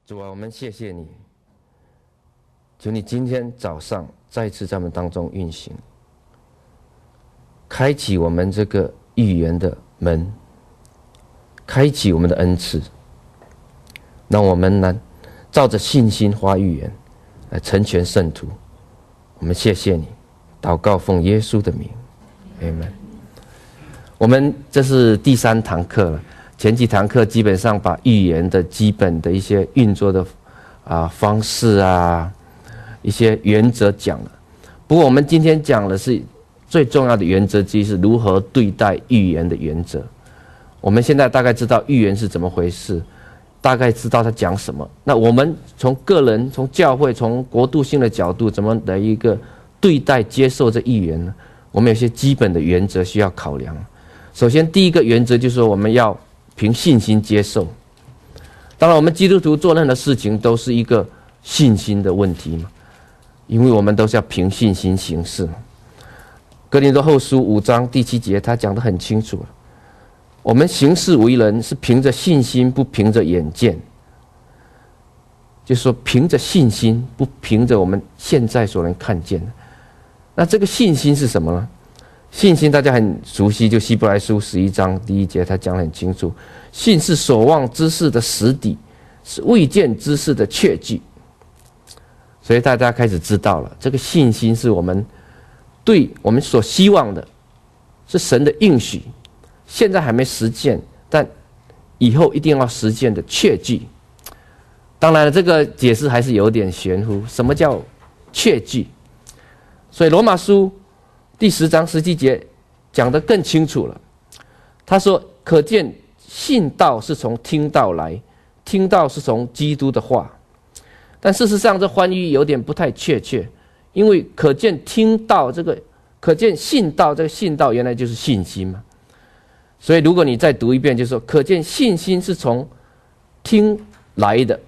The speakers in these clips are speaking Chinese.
主啊，我们谢谢你，求你今天早上再次在我们当中运行，开启我们这个预言的门，开启我们的恩赐，让我们能照着信心发预言，来成全圣徒。我们谢谢你，祷告奉耶稣的名 ，Amen。我们这是第3堂课了。前几堂课基本上把预言的基本的一些运作的方式啊，一些原则讲了。不过我们今天讲的是最重要的原则之一，是如何对待预言的原则。我们现在大概知道预言是怎么回事，大概知道他讲什么。那我们从个人、从教会、从国度性的角度，怎么的一个对待、接受这预言呢？我们有些基本的原则需要考量。首先，第一个原则就是说，我们要凭信心接受。当然，我们基督徒做任何事情都是一个信心的问题嘛，因为我们都是要凭信心行事嘛。哥林多后书5章第7节，他讲得很清楚了，我们行事为人是凭着信心，不凭着眼见。就是说，凭着信心，不凭着我们现在所能看见的。那这个信心是什么呢？信心大家很熟悉，就希伯来书11章第1节，他讲得很清楚，信是所望之事的实底，是未见之事的确据。所以大家开始知道了，这个信心是我们对我们所希望的，是神的应许，现在还没实践，但以后一定要实践的确据。当然了，这个解释还是有点玄乎，什么叫确据？所以罗马书第10章17节讲得更清楚了。他说：“可见信道是从听道来，听道是从基督的话。”但事实上，这翻译有点不太确切，因为可见听道这个，可见信道这个信道原来就是信心嘛。所以如果你再读一遍，就是说，可见信心是从听来的，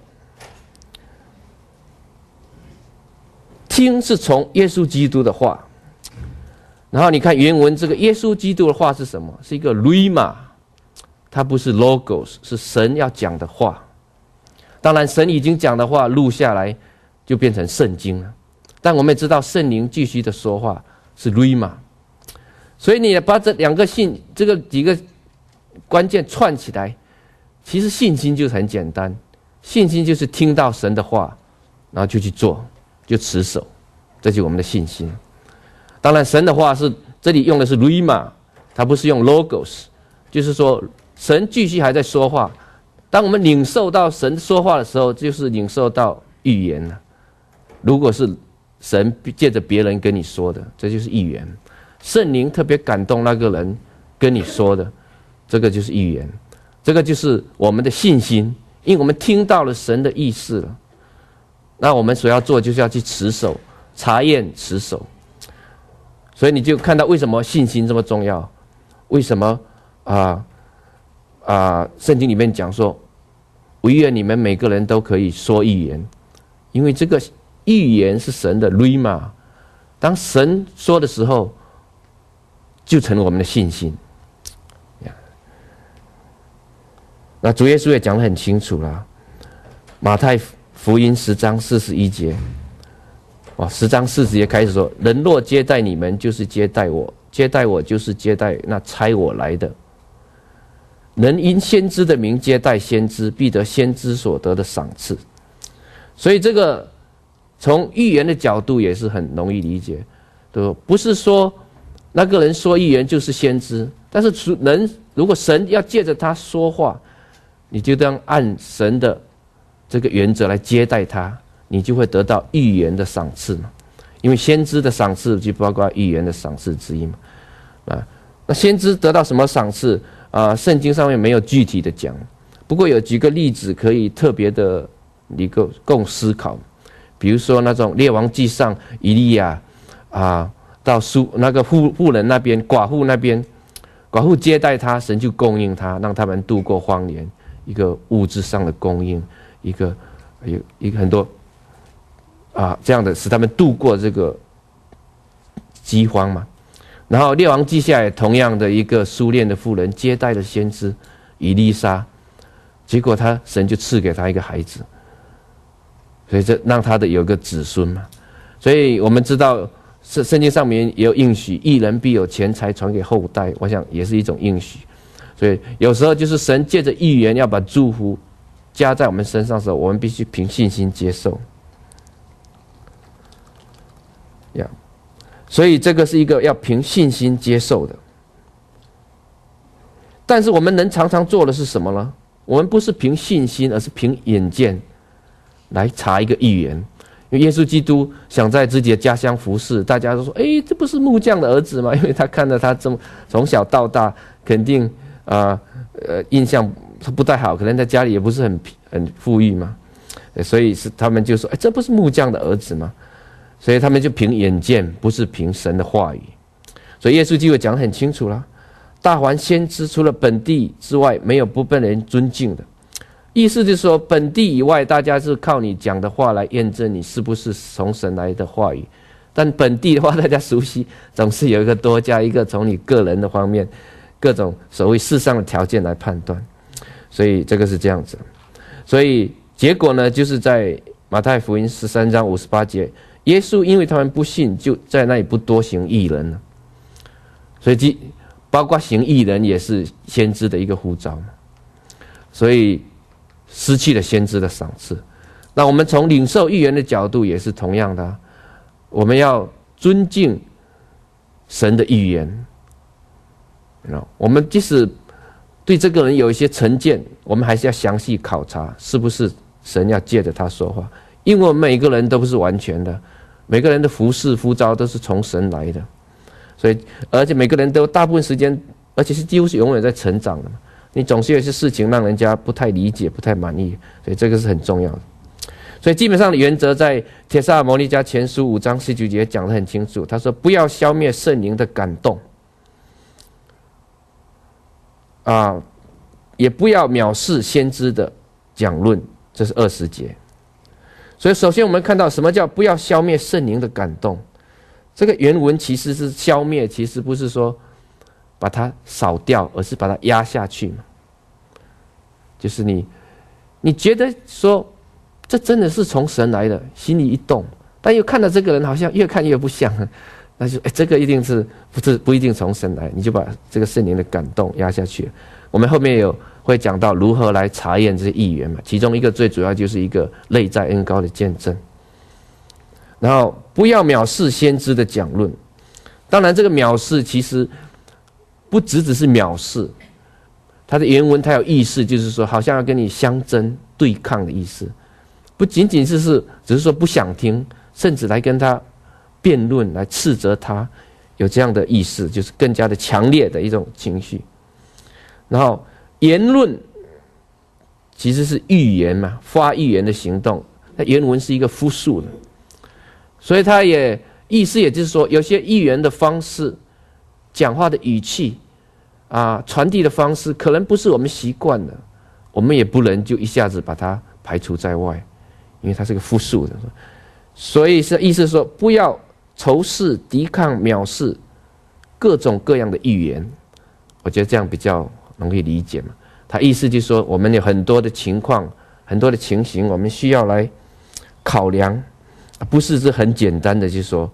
听是从耶稣基督的话。然后你看原文，这个耶稣基督的话是什么？是一个 rhema， 它不是 logos， 是神要讲的话。当然，神已经讲的话录下来，就变成圣经了。但我们也知道，圣灵继续的说话是 rhema。所以你把这两个这个几个关键串起来，其实信心就是很简单，信心就是听到神的话，然后就去做，就持守，这就是我们的信心。当然，神的话是这里用的是 rhema， 它不是用 logos， 就是说神继续还在说话。当我们领受到神说话的时候，就是领受到预言了。如果是神借着别人跟你说的，这就是预言。圣灵特别感动那个人跟你说的，这个就是预言。这个就是我们的信心，因为我们听到了神的意思了。那我们所要做就是要去持守，查验持守。所以你就看到为什么信心这么重要，为什么圣经里面讲说，惟愿你们每个人都可以说预言，因为这个预言是神的 rhema， 当神说的时候，就成了我们的信心。那主耶稣也讲得很清楚了，马太福音10章41节。10章40节开始说：“人若接待你们，就是接待我；接待我，就是接待那差我来的。人因先知的名接待先知，必得先知所得的赏赐。”所以这个从预言的角度也是很容易理解，对吧？不是说那个人说预言就是先知，但是人如果神要借着他说话，你就当按神的这个原则来接待他。你就会得到预言的赏赐嘛，因为先知的赏赐就包括预言的赏赐之一嘛。那先知得到什么赏赐圣经上面没有具体的讲，不过有几个例子可以特别的供思考。比如说那种列王记上以利亚到那个妇人那边，寡妇那边，寡妇接待他，神就供应他，让他们度过荒年，一个物质上的供应，一个很多这样的使他们度过这个饥荒嘛。然后列王记下也同样的一个苏联的妇人接待了先知以利沙，结果神就赐给他一个孩子。 所以这让他的有个子孙嘛。所以我们知道圣经上面也有应许，义人必有钱财传给后代，我想也是一种应许。所以有时候就是神借着预言要把祝福加在我们身上的时候，我们必须凭信心接受。所以这个是一个要凭信心接受的。但是我们能常常做的是什么呢？我们不是凭信心，而是凭眼见来查一个预言。因为耶稣基督想在自己的家乡服侍，大家都说：“哎，这不是木匠的儿子吗？”因为他看到他这么从小到大，肯定印象不太好，可能在家里也不是很富裕嘛，所以他们就说：“哎，这不是木匠的儿子吗？”所以他们就凭眼见，不是凭神的话语。所以耶稣基督讲得很清楚了：大凡先知，除了本地之外，没有不被人尊敬的。意思就是说，本地以外，大家是靠你讲的话来验证你是不是从神来的话语。但本地的话，大家熟悉，总是有一个多加一个从你个人的方面，各种所谓世上的条件来判断。所以这个是这样子。所以结果呢，就是在马太福音13章58节。耶稣因为他们不信，就在那里不多行义人了。所以包括行义人也是先知的一个呼召嘛。所以失去了先知的赏赐。那我们从领受预言的角度也是同样的，我们要尊敬神的预言。我们即使对这个人有一些成见，我们还是要详细考察是不是神要借着他说话。因为我们每个人都不是完全的，每个人的服事呼召都是从神来的，所以而且每个人都大部分时间，而且是几乎是永远在成长的嘛。你总是有一些事情让人家不太理解、不太满意，所以这个是很重要的。所以基本上的原则在帖撒罗尼迦前书5章19节讲得很清楚，他说不要消灭圣灵的感动，也不要藐视先知的讲论，这是20节。所以首先我们看到什么叫不要消灭圣灵的感动。这个原文其实是消灭，其实不是说把它扫掉，而是把它压下去嘛。就是你觉得说这真的是从神来的，心里一动，但又看到这个人好像越看越不像，那就这个一定是不一定从神来，你就把这个圣灵的感动压下去了。我们后面会讲到如何来查验这些预言嘛，其中一个最主要就是一个内在恩膏的见证。然后不要藐视先知的讲论，当然这个藐视其实不只是藐视，它的原文它有意思，就是说好像要跟你相争对抗的意思，不仅仅只是说不想听，甚至来跟他辩论，来斥责他，有这样的意思，就是更加的强烈的一种情绪。然后言论其实是预言嘛，发预言的行动，那原文是一个复数的，所以它也意思也就是说，有些预言的方式、讲话的语气传递的方式，可能不是我们习惯的，我们也不能就一下子把它排除在外，因为它是个复数的，所以是意思说，不要仇视、抵抗、藐视各种各样的预言。我觉得这样比较容易理解嘛。他意思就是说，我们有很多的情况、很多的情形，我们需要来考量，不是很简单的就是说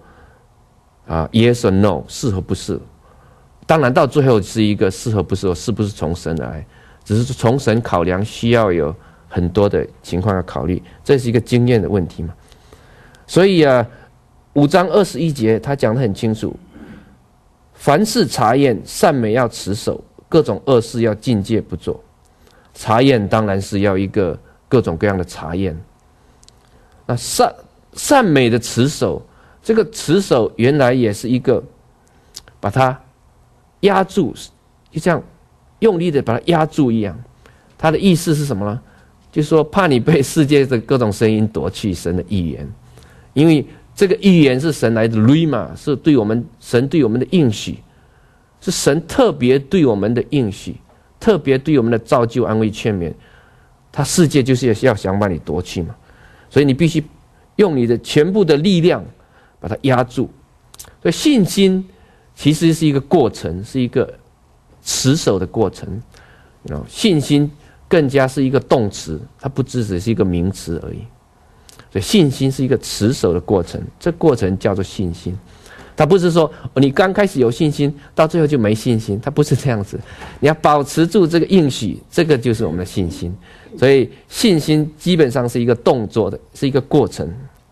yes or no， 是和不是。当然到最后是一个是和不是，是不是从神来，只是从神考量需要有很多的情况要考虑，这是一个经验的问题嘛。所以5章21节他讲得很清楚，凡事查验，善美要持守，各种恶事要禁戒不做。查验当然是要一个各种各样的查验。那善美的持守，这个持守原来也是一个把它压住，就这样用力的把它压住一样。它的意思是什么呢？就是说怕你被世界的各种声音夺去神的预言，因为这个预言是神来的 rhema， 是对我们神对我们的应许，是神特别对我们的应许，特别对我们的造就、安慰、劝勉。他世界就是要想把你夺去嘛，所以你必须用你的全部的力量把它压住。所以信心其实是一个过程，是一个持守的过程。信心更加是一个动词，它不只是一个名词而已。 所以信心是一个持守的过程，这过程叫做信心。它不是说你刚开始有信心，到最后就没信心，它不是这样子。你要保持住这个应许，这个就是我们的信心。所以信心基本上是一个动作的，是一个过程。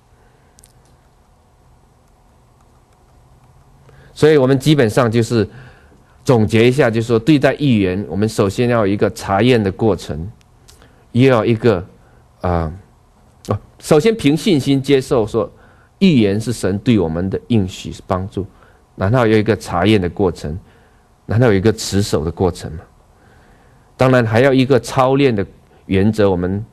所以我们基本上就是总结一下，就是说对待预言，我们首先要有一个查验的过程，也要一个首先凭信心接受说预言是神对我们的应许是帮助，然后有一个查验的过程，然后有一个持守的过程嘛。当然还要一个操练的原则，我们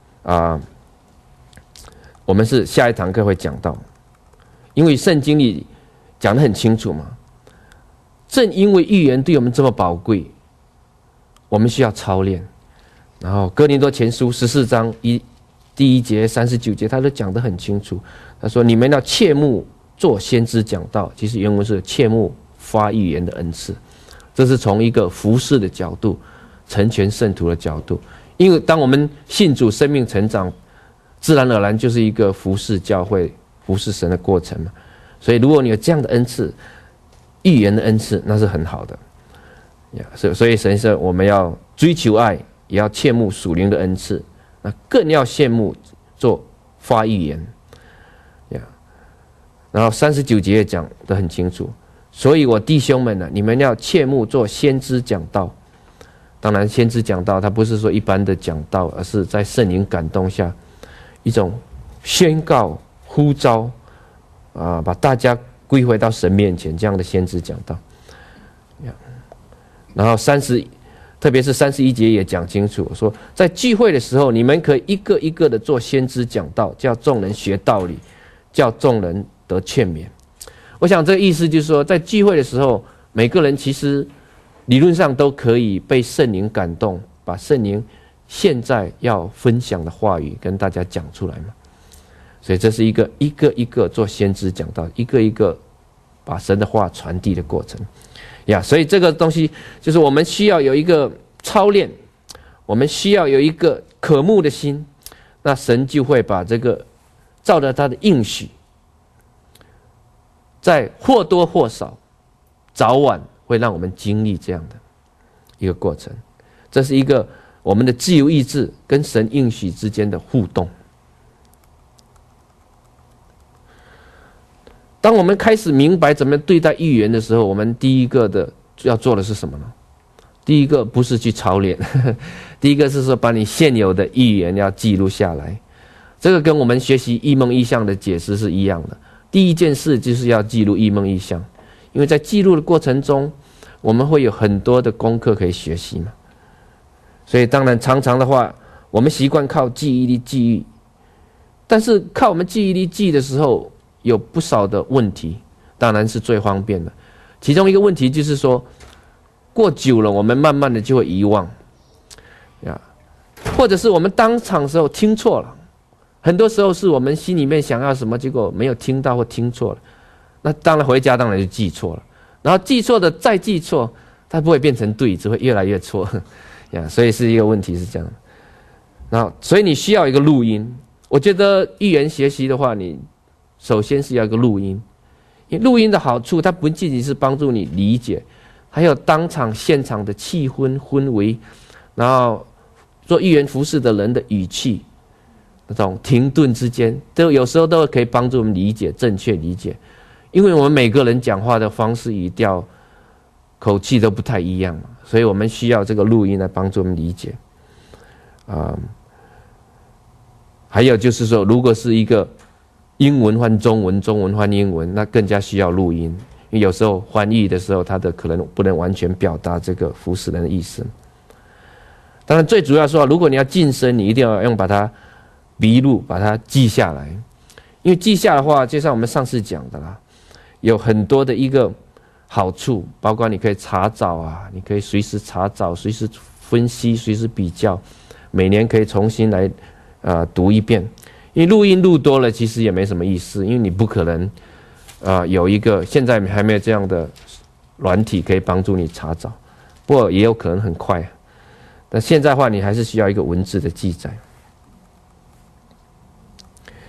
是下一堂课会讲到，因为圣经里讲得很清楚嘛。正因为预言对我们这么宝贵，我们需要操练。然后哥林多前书14章第1节39节，他都讲得很清楚。他说：“你们要切慕做先知讲道。”其实原文是切慕发预言的恩赐。这是从一个服事的角度，成全圣徒的角度。因为当我们信主、生命成长，自然而然就是一个服事教会、服事神的过程嘛。所以，如果你有这样的恩赐，预言的恩赐，那是很好的。所以神说，我们要追求爱，也要切慕属灵的恩赐，那更要羡慕做发预言。然后39节也讲得很清楚，所以我弟兄们呢，你们要切慕做先知讲道。当然，先知讲道，它不是说一般的讲道，而是在圣灵感动下，一种宣告、呼召，把大家归回到神面前，这样的先知讲道。然后特别是31节也讲清楚，说在聚会的时候，你们可以一个一个的做先知讲道，叫众人学道理，叫众人得劝勉。我想这个意思就是说，在聚会的时候，每个人其实理论上都可以被圣灵感动，把圣灵现在要分享的话语跟大家讲出来嘛。所以这是一个一个做先知讲道，一个一个把神的话传递的过程。所以这个东西就是我们需要有一个操练，我们需要有一个渴慕的心，那神就会把这个照着他的应许，在或多或少早晚会让我们经历这样的一个过程。这是一个我们的自由意志跟神应许之间的互动。当我们开始明白怎么对待预言的时候，我们第一个的要做的是什么呢？第一个不是去操练，第一个是说把你现有的预言要记录下来。这个跟我们学习异梦异象的解释是一样的。第一件事就是要记录异梦异象，因为在记录的过程中，我们会有很多的功课可以学习嘛。所以当然常常的话，我们习惯靠记忆力记忆，但是靠我们记忆力记的时候，有不少的问题，当然是最方便的。其中一个问题就是说，过久了，我们慢慢的就会遗忘，或者是我们当场的时候听错了，很多时候是我们心里面想要什么，结果没有听到或听错了，那当然回家当然就记错了，然后记错的再记错，它不会变成对，只会越来越错，所以是一个问题是这样的。然后，所以你需要一个录音。我觉得预言学习的话，你首先是要一个录音，因为录音的好处，它不仅仅是帮助你理解，还有当场现场的气氛氛围，然后做预言服事的人的语气，那种停顿之间，都有时候都可以帮助我们理解，正确理解。因为我们每个人讲话的方式、语调、口气都不太一样嘛，所以我们需要这个录音来帮助我们理解。还有就是说，如果是一个英文换中文，中文换英文，那更加需要录音，因为有时候翻译的时候，它的可能不能完全表达这个服事人的意思。当然，最主要说，如果你要晋升，你一定要把它笔录，把它记下来，因为记下的话，就像我们上次讲的啦，有很多的一个好处，包括你可以查找啊，你可以随时查找，随时分析，随时比较，每年可以重新来读一遍。因为录音录多了，其实也没什么意思，因为你不可能有一个现在还没有这样的软体可以帮助你查找，不过也有可能很快。但现在的话，你还是需要一个文字的记载。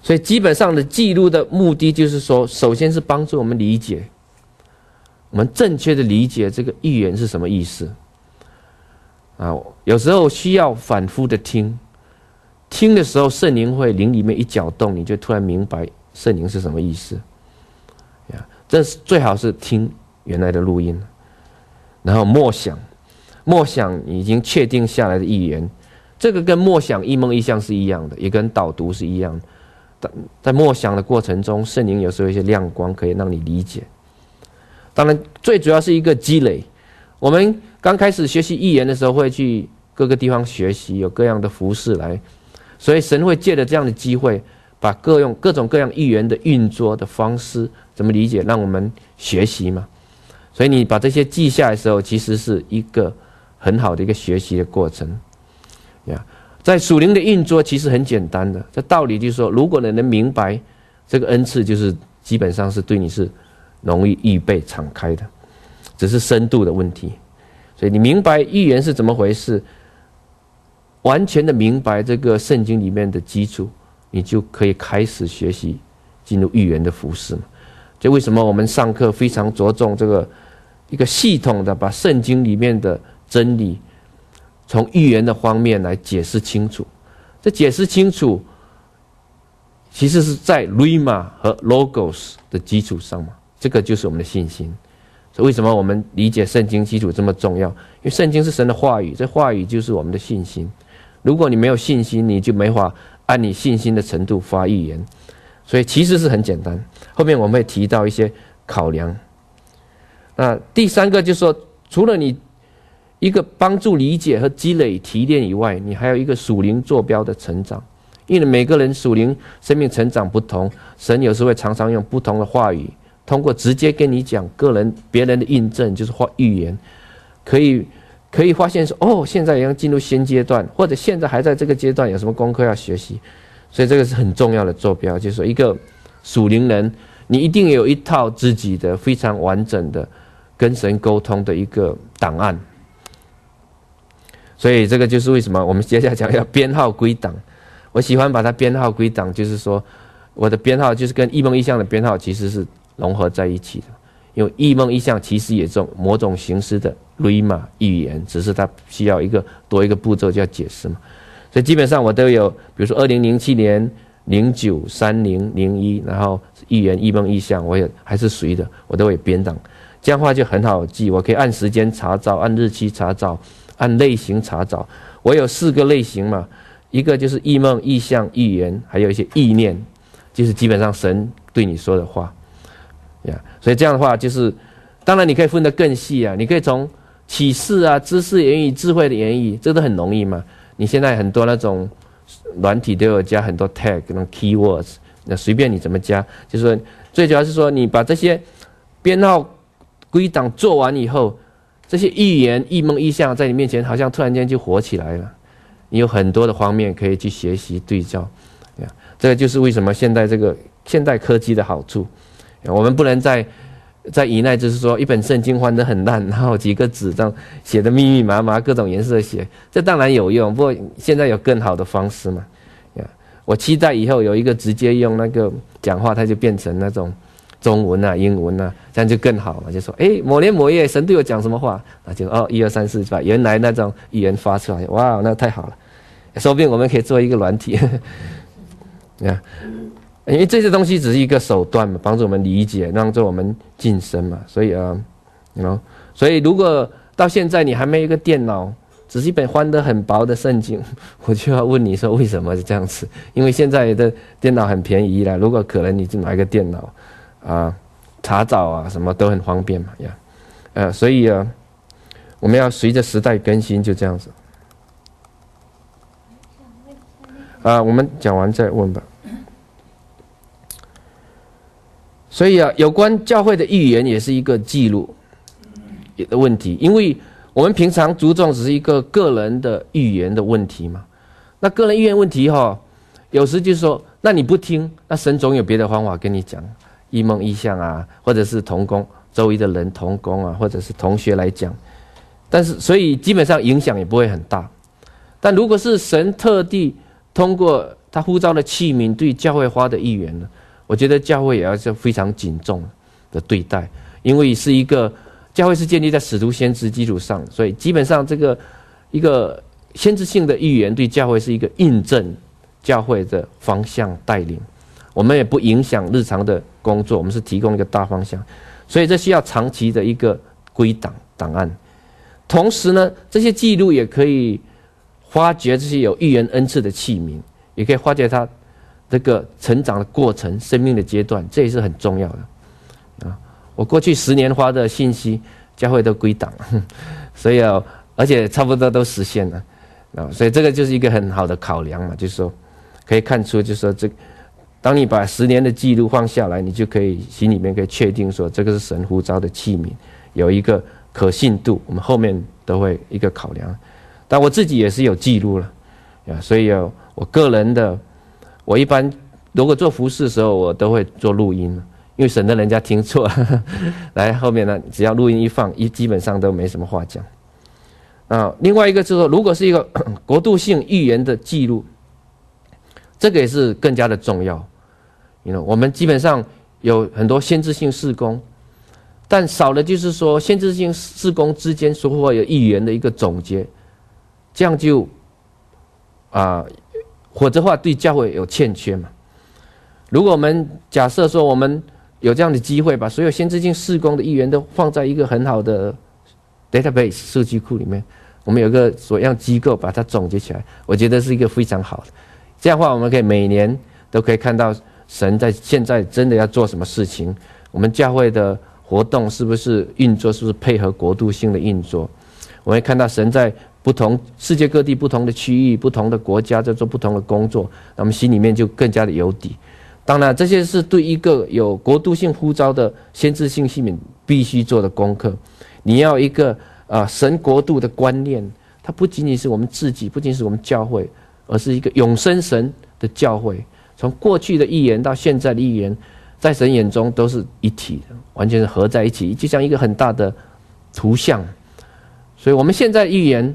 所以基本上的记录的目的就是说，首先是帮助我们理解，我们正确的理解这个预言是什么意思啊。有时候需要反复的听，听的时候圣灵会灵里面一搅动，你就突然明白圣灵是什么意思呀。这是最好是听原来的录音，然后默想已经确定下来的预言，这个跟默想异梦异象是一样的，也跟导读是一样的。在默想的过程中，圣灵有时候有一些亮光可以让你理解。当然最主要是一个积累。我们刚开始学习预言的时候，会去各个地方学习，有各样的服事来，所以神会借着这样的机会，把各种各样预言的运作的方式怎么理解，让我们学习嘛。所以你把这些记下来的时候，其实是一个很好的一个学习的过程呀。在属灵的运作其实很简单的，这道理就是说，如果你能明白这个恩赐，就是基本上是对你是容易预备敞开的，只是深度的问题。所以你明白预言是怎么回事，完全的明白这个圣经里面的基础，你就可以开始学习进入预言的服事嘛。就为什么我们上课非常着重这个一个系统的把圣经里面的真理从预言的方面来解释清楚。这解释清楚其实是在 Rhema 和 Logos 的基础上嘛，这个就是我们的信心。所以为什么我们理解圣经基础这么重要？因为圣经是神的话语，这话语就是我们的信心。如果你没有信心，你就没法按你信心的程度发预言。所以其实是很简单，后面我们会提到一些考量。那第三个就是说，除了你一个帮助理解和积累提炼以外，你还有一个属灵坐标的成长。因为每个人属灵生命成长不同，神有时会常常用不同的话语，通过直接跟你讲别人的印证，就是预言，可以发现说，哦，现在要进入新阶段，或者现在还在这个阶段，有什么功课要学习。所以这个是很重要的坐标，就是说一个属灵人，你一定有一套自己的非常完整的跟神沟通的一个档案。所以这个就是为什么我们接下来讲要编号归档。我喜欢把它编号归档，就是说我的编号就是跟异梦异象的编号其实是融合在一起的。因为异梦异象其实也是某种形式的 Rhema 预言，只是它需要多一个步骤叫解释嘛。所以基本上我都有，比如说2007年、09、30、01，然后预言、异梦异象，我也还是随的，我都会编档。这样的话就很好记，我可以按时间查找，按日期查找，按类型查找。我有4个类型嘛，一个就是异梦、异象、预言，还有一些意念，就是基本上神对你说的话呀。所以这样的话就是，当然你可以分得更细啊，你可以从启示啊、知识言语、智慧的言语，这都很容易嘛。你现在很多那种软体都有加很多 tag 那种 keywords， 那随便你怎么加，就是说最主要是说你把这些编号归档做完以后，这些预言、异梦、异象在你面前好像突然间就活起来了。你有很多的方面可以去学习对照，这个就是为什么现代科技的好处。我们不能再以那就是说一本圣经翻得很烂，然后几个纸这样写的密密麻麻，各种颜色写，这当然有用，不过现在有更好的方式嘛。我期待以后有一个直接用那个讲话，它就变成那种中文啊、英文啊，这样就更好了。就说，某年某月神对我讲什么话，那就1、2、3、4，把原来那种语言发出来，哇，那太好了。说不定我们可以做一个软体，因为这些东西只是一个手段嘛，帮助我们理解，帮助我们晋升嘛。所以所以如果到现在你还没有一个电脑，只是一本翻得很薄的圣经，我就要问你说为什么是这样子？因为现在的电脑很便宜啦，如果可能你就买一个电脑查找啊什么都很方便嘛所以我们要随着时代更新，就这样子我们讲完再问吧。所以有关教会的预言也是一个记录的问题，因为我们平常注重只是一个个人的预言的问题嘛。那个人预言问题有时就是说，那你不听，那神总有别的方法跟你讲，异梦异象啊，或者是同工周围的人同工啊，或者是同学来讲，但是所以基本上影响也不会很大。但如果是神特地通过他呼召的器皿对教会花的1元呢，我觉得教会也要是非常谨重的对待，因为是一个教会是建立在使徒先知基础上，所以基本上这个一个先知性的预言对教会是一个印证教会的方向带领，我们也不影响日常的工作，我们是提供一个大方向，所以这需要长期的一个归档案。同时呢，这些记录也可以发掘这些有预言恩赐的器皿，也可以发掘他这个成长的过程、生命的阶段，这也是很重要的啊。我过去10年花的信息，教会都归档，所以而且差不多都实现了啊，所以这个就是一个很好的考量嘛，就是说可以看出，就是说当你把10年的记录放下来，你就可以心里面可以确定说，这个是神呼召的器皿，有一个可信度，我们后面都会一个考量。但我自己也是有记录了啊，所以我个人的，我一般如果做服事的时候，我都会做录音，因为省得人家听错。来后面呢，只要录音一放，基本上都没什么话讲。啊，另外一个就是说，如果是一个国度性预言的记录，这个也是更加的重要。我们基本上有很多先知性事工，但少了就是说先知性事工之间所会有预言的一个总结，这样就否则的话对教会有欠缺嘛。如果我们假设说我们有这样的机会，把所有先知性事工的预言都放在一个很好的 database 数据库里面，我们有个所样机构把它总结起来，我觉得是一个非常好的。这样的话，我们可以每年都可以看到神在现在真的要做什么事情，我们教会的活动是不是运作，是不是配合国度性的运作。我们会看到神在不同世界各地不同的区域、不同的国家在做不同的工作，那我们心里面就更加的有底。当然，这些是对一个有国度性呼召的先知性器皿必须做的功课。你要一个神国度的观念，它不仅仅是我们自己，不仅是我们教会，而是一个永生神的教会。从过去的预言到现在的预言，在神眼中都是一体的，完全是合在一起，就像一个很大的图像。所以我们现在预言，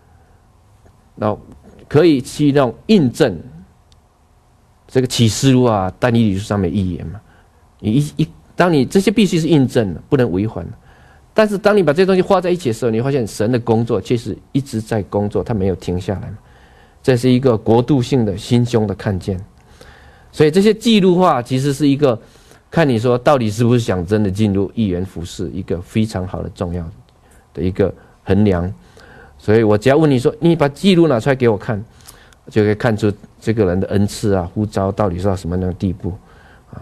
可以去那种印证这个启示录啊、但以理书上面预言嘛。当你这些必须是印证的，不能违反。但是当你把这些东西画在一起的时候，你会发现神的工作确实一直在工作，他没有停下来嘛。这是一个国度性的心胸的看见。所以这些记录化其实是一个看你说到底是不是想真的进入预言服事，一个非常好的重要的一个衡量。所以我只要问你说，你把记录拿出来给我看，就可以看出这个人的恩赐啊、呼召到底是到什么样的地步啊。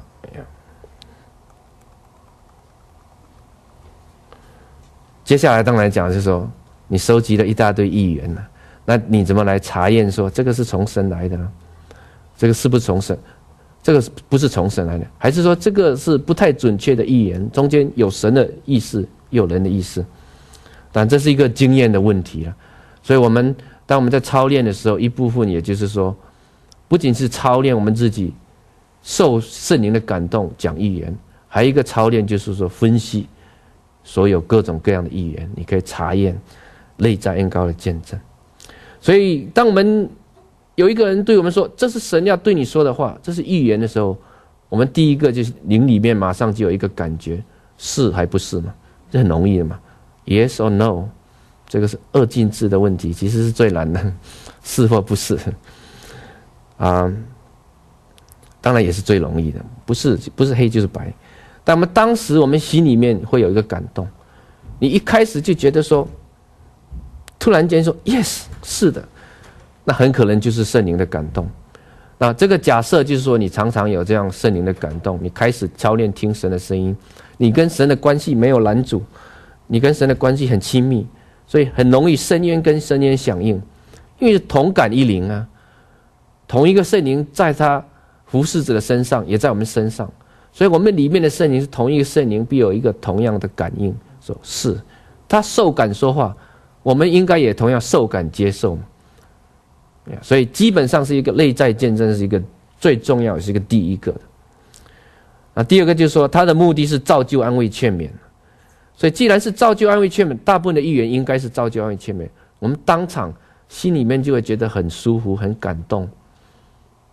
接下来当然讲就是说，你收集了一大堆预言了，那你怎么来查验说这个是从神来的呢？这个是不是从神？这个不是从神来的，还是说这个是不太准确的预言？中间有神的意思，又有人的意思。但这是一个经验的问题了。所以当我们在操练的时候，一部分也就是说，不仅是操练我们自己受圣灵的感动讲预言，还有一个操练就是说分析所有各种各样的预言，你可以查验内在恩膏的见证。所以当我们有一个人对我们说这是神要对你说的话，这是预言的时候，我们第一个就是灵里面马上就有一个感觉，是还不是嘛？这很容易的嘛， Yes or No， 这个是二进制的问题，其实是最难的，是或不是当然也是最容易的，不是黑就是白。但当时我们心里面会有一个感动，你一开始就觉得说，突然间说 Yes， 是的，那很可能就是圣灵的感动。那这个假设就是说，你常常有这样圣灵的感动，你开始操练听神的声音，你跟神的关系没有拦阻，你跟神的关系很亲密，所以很容易深渊跟深渊响应，因为同感一灵啊，同一个圣灵在他服侍者的身上，也在我们身上，所以我们里面的圣灵是同一个圣灵，必有一个同样的感应，说是他受感说话，我们应该也同样受感接受嘛。所以基本上是一个内在见证，是一个最重要，也是一个第一个的。第二个就是说，他的目的是造就、安慰、劝勉。所以既然是造就、安慰、劝勉，大部分的预言应该是造就、安慰、劝勉，我们当场心里面就会觉得很舒服、很感动。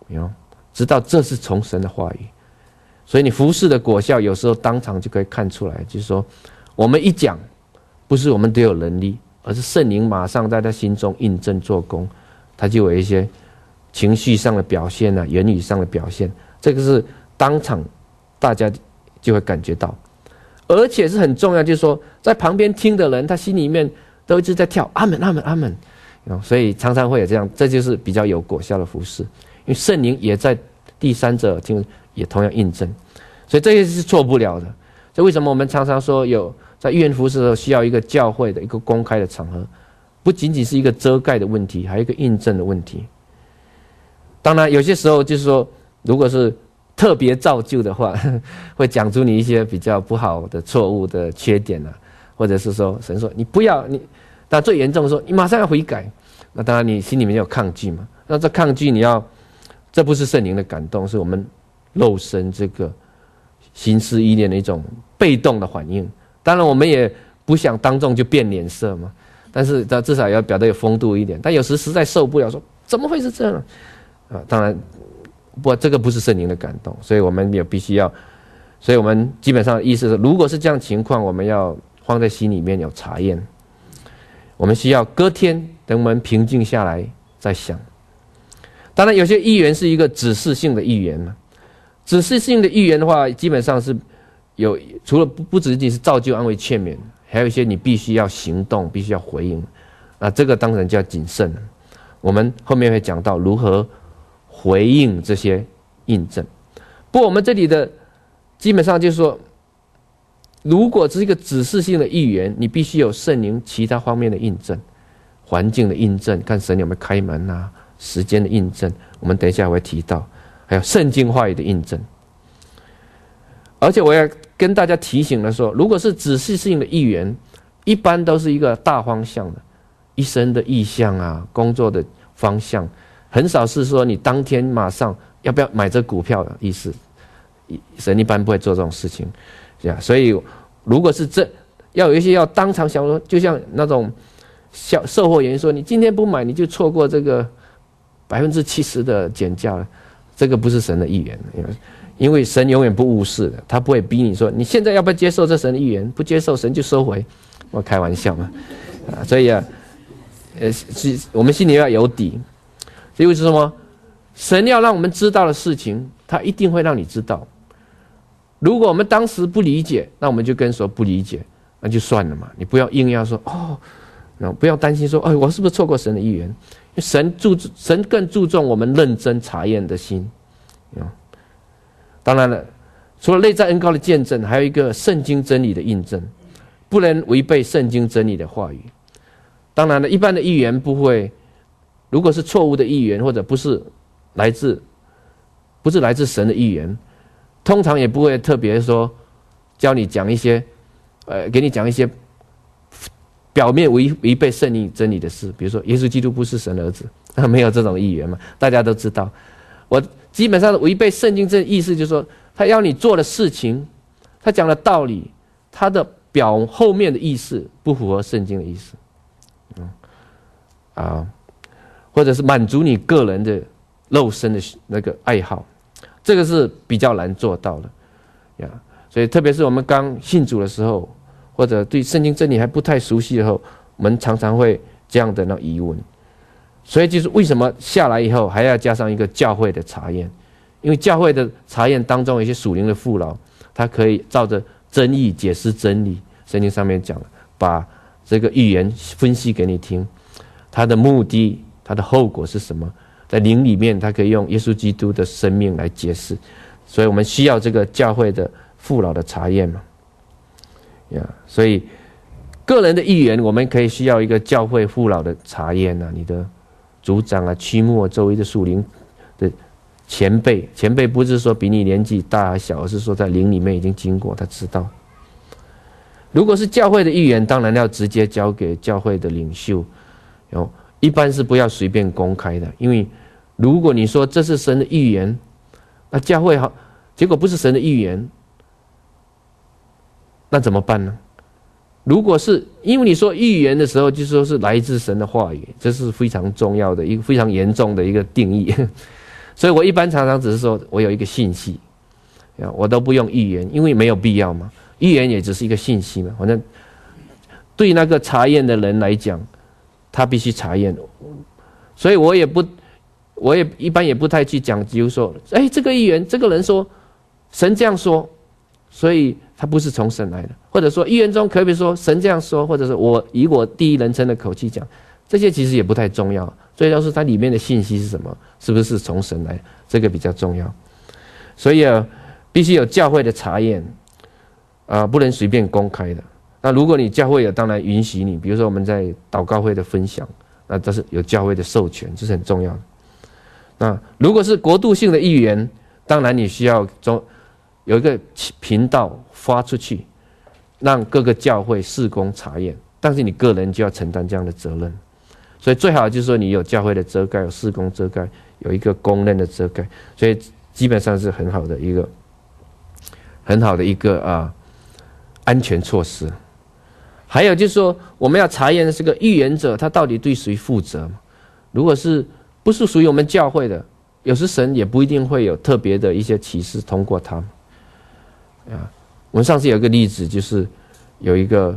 知道这是从神的话语。所以你服事的果效有时候当场就可以看出来，就是说我们一讲，不是我们都有能力，而是圣灵马上在他心中印证做工，他就有一些情绪上的表现啊，言语上的表现，这个是当场大家就会感觉到。而且是很重要，就是说在旁边听的人，他心里面都一直在跳阿门阿门阿门，所以常常会有这样，这就是比较有果效的服事，因为圣灵也在第三者听，也同样印证，所以这些是错不了的。所以为什么我们常常说有在预言服事的时候需要一个教会的一个公开的场合，不仅仅是一个遮盖的问题，还有一个印证的问题。当然有些时候就是说，如果是特别造就的话，会讲出你一些比较不好的错误的缺点啊，或者是说神说你不要你，但最严重的说你马上要悔改，那当然你心里面有抗拒嘛，那这抗拒这不是圣灵的感动，是我们肉身这个心思意念的一种被动的反应。当然我们也不想当众就变脸色嘛，但是至少要表得有风度一点。但有时实在受不了，说怎么会是这样啊？当然这个不是圣灵的感动，所以我们也必须要，所以我们基本上的意思是，如果是这样情况，我们要放在心里面有查验，我们需要隔天等我们平静下来再想。当然有些预言是一个指示性的预言，指示性的预言的话，基本上是有除了不仅仅是造就安慰劝勉，还有一些你必须要行动，必须要回应，这个当然就要谨慎了。我们后面会讲到如何回应这些印证。不过我们这里的基本上就是说，如果是一个指示性的预言，你必须有圣灵其他方面的印证，环境的印证，看神有没有开门啊，时间的印证，我们等一下会提到，还有圣经话语的印证。而且我要跟大家提醒的说，如果是指示性的预言，一般都是一个大方向的，一生的意向啊，工作的方向，很少是说你当天马上要不要买这股票的意思。神一般不会做这种事情，所以如果是要有一些要当场想说，就像那种售货员说，你今天不买你就错过这个70%的减价了，这个不是神的预言，因为神永远不误事的，他不会逼你说你现在要不要接受这神的预言，不接受神就收回，我开玩笑嘛，所以我们心里要有底。所以为什么神要让我们知道的事情，他一定会让你知道。如果我们当时不理解，那我们就跟说不理解，那就算了嘛。你不要硬要说不要担心说，我是不是错过神的预言？神更注重我们认真查验的心。当然了，除了内在恩膏的见证，还有一个圣经真理的印证，不能违背圣经真理的话语。当然了，一般的预言不会，如果是错误的预言，或者不是来自神的预言，通常也不会特别说教你讲一些给你讲一些表面违背圣经真理的事，比如说耶稣基督不是神的儿子，没有这种预言嘛，大家都知道。我基本上违背圣经真理意思就是说，他要你做的事情，他讲的道理，他的后面的意思不符合圣经的意思，或者是满足你个人的肉身的那个爱好，这个是比较难做到的所以特别是我们刚信主的时候，或者对圣经真理还不太熟悉的时候，我们常常会这样的那疑问。所以就是为什么下来以后还要加上一个教会的查验，因为教会的查验当中有一些属灵的父老，他可以照着真意解释真理。圣经上面讲了，把这个预言分析给你听，他的目的，他的后果是什么，在灵里面他可以用耶稣基督的生命来解释。所以我们需要这个教会的父老的查验嘛所以个人的预言我们可以需要一个教会父老的查验你的族长啊、区牧周围的属灵的前辈不是说比你年纪大还小，而是说在灵里面已经经过，他知道。如果是教会的预言，当然要直接交给教会的领袖，一般是不要随便公开的，因为如果你说这是神的预言，那教会结果不是神的预言，那怎么办呢？如果是因为你说预言的时候，就说是来自神的话语，这是非常重要的一个非常严重的一个定义。 所以我一般常常只是说我有一个信息，我都不用预言，因为没有必要嘛。预言也只是一个信息嘛，反正对那个查验的人来讲，他必须查验，所以我也一般也不太去讲究说，这个预言这个人说神这样说，所以他不是从神来的，或者说预言中可不可以说神这样说，或者是我以我第一人称的口气讲，这些其实也不太重要，最重要是它里面的信息是什么，是不是从神来，这个比较重要。所以必须有教会的查验，不能随便公开的。那如果你教会也当然允许你，比如说我们在祷告会的分享，那这是有教会的授权，这是很重要的。那如果是国度性的预言，当然你需要有一个频道发出去，让各个教会事工查验，但是你个人就要承担这样的责任。所以最好就是说你有教会的遮盖，有事工遮盖，有一个公认的遮盖，所以基本上是很好的一个安全措施。还有就是说，我们要查验这个预言者他到底对谁负责嘛？如果是不是属于我们教会的，有时神也不一定会有特别的一些启示通过他们。我们上次有一个例子，就是有一个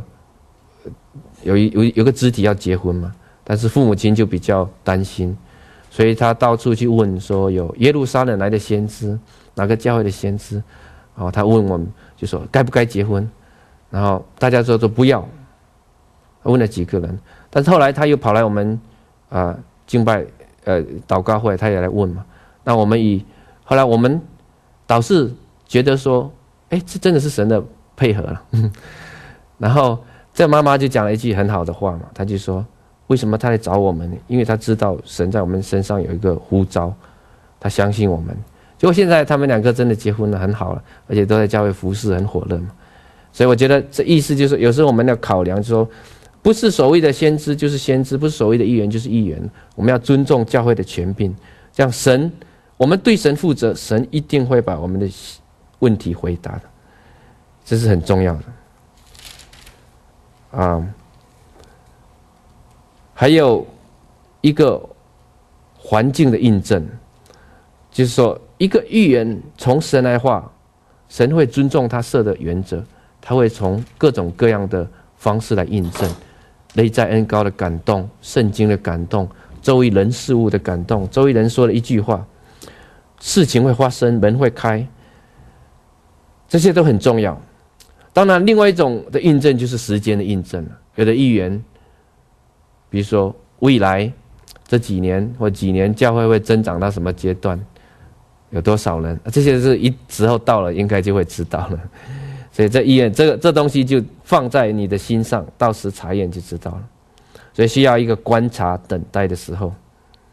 肢体要结婚嘛，但是父母亲就比较担心，所以他到处去问说，有耶路撒冷来的先知，哪个教会的先知，然后他问我们就说该不该结婚，然后大家说不要。他问了几个人，但是后来他又跑来我们敬拜祷告会，他也来问嘛。那后来我们导师觉得说，这真的是神的配合了。然后这妈妈就讲了一句很好的话嘛，她就说，为什么他来找我们？因为他知道神在我们身上有一个呼召，他相信我们。结果现在他们两个真的结婚了，很好了，而且都在教会服侍，很火热嘛。所以我觉得这意思就是，有时候我们要考量，就是说，不是所谓的先知就是先知，不是所谓的预言就是预言。我们要尊重教会的权柄，这样我们对神负责，神一定会把我们的问题回答的，这是很重要的。还有一个环境的印证，就是说，一个预言从神来话，神会尊重他设的原则，他会从各种各样的方式来印证。内在恩膏的感动，圣经的感动，周围人事物的感动，周围人说了一句话，事情会发生，门会开，这些都很重要。当然另外一种的印证就是时间的印证，有的预言比如说未来这几年或几年教会会增长到什么阶段，有多少人，这些是时候到了应该就会知道了。所以这预言这东西就放在你的心上，到时查验就知道了。所以需要一个观察等待的时候，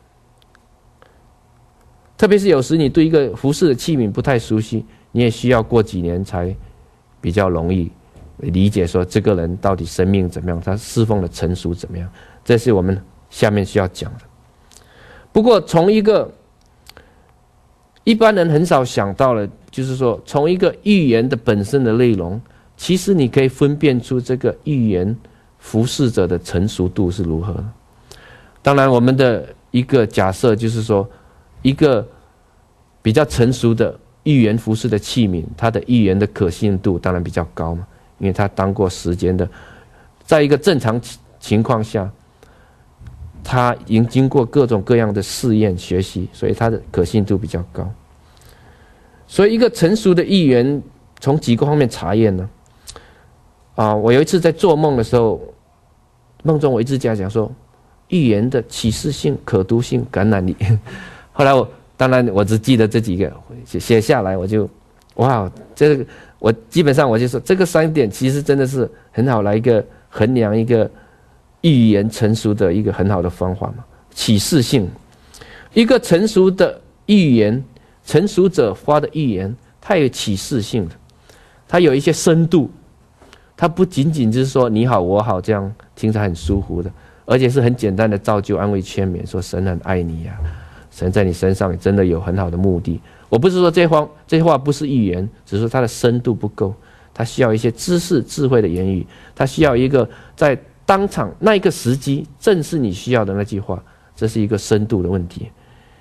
特别是有时你对一个服事的器皿不太熟悉，你也需要过几年才比较容易理解说这个人到底生命怎么样，他侍奉的成熟怎么样，这是我们下面需要讲的。不过从一个一般人很少想到的，就是说从一个预言的本身的内容，其实你可以分辨出这个预言服事者的成熟度是如何的。当然我们的一个假设就是说，一个比较成熟的预言服事的器皿，它的预言的可信度当然比较高嘛，因为它当过时间的，在一个正常情况下，它已经经过各种各样的试验学习，所以它的可信度比较高。所以一个成熟的预言从几个方面查验呢？我有一次在做梦的时候，梦中我一直讲说预言的启示性、可读性、感染力。后来当然我只记得这几个，写下来我就这个我基本上我就说这个3点其实真的是很好来一个衡量一个预言成熟的一个很好的方法嘛。启示性，一个成熟的预言，成熟者发的预言，它有启示性的，它有一些深度，它不仅仅就是说你好我好这样听起来很舒服的，而且是很简单的造就、安慰、劝勉，说神很爱你呀，神在你身上真的有很好的目的。我不是说这些话不是预言，只是说它的深度不够，它需要一些知识、智慧的言语，它需要一个在当场那一个时机正是你需要的那句话，这是一个深度的问题。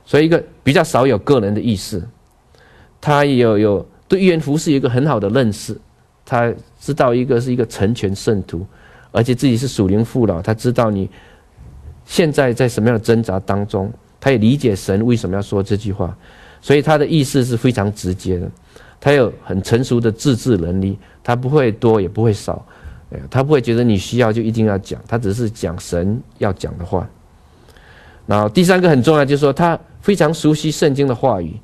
所以一个比较少有个人的意识，他有对预言服事有一个很好的认识，他知道一个是一个成全圣徒，而且自己是属灵父老，他知道你现在在什么样的挣扎当中，他也理解神为什么要说这句话，所以他的意思是非常直接的，他有很成熟的自制能力，他不会多也不会少，他不会觉得你需要就一定要讲，他只是讲神要讲的话。然后第三个很重要，就是说他非常熟悉圣经的话语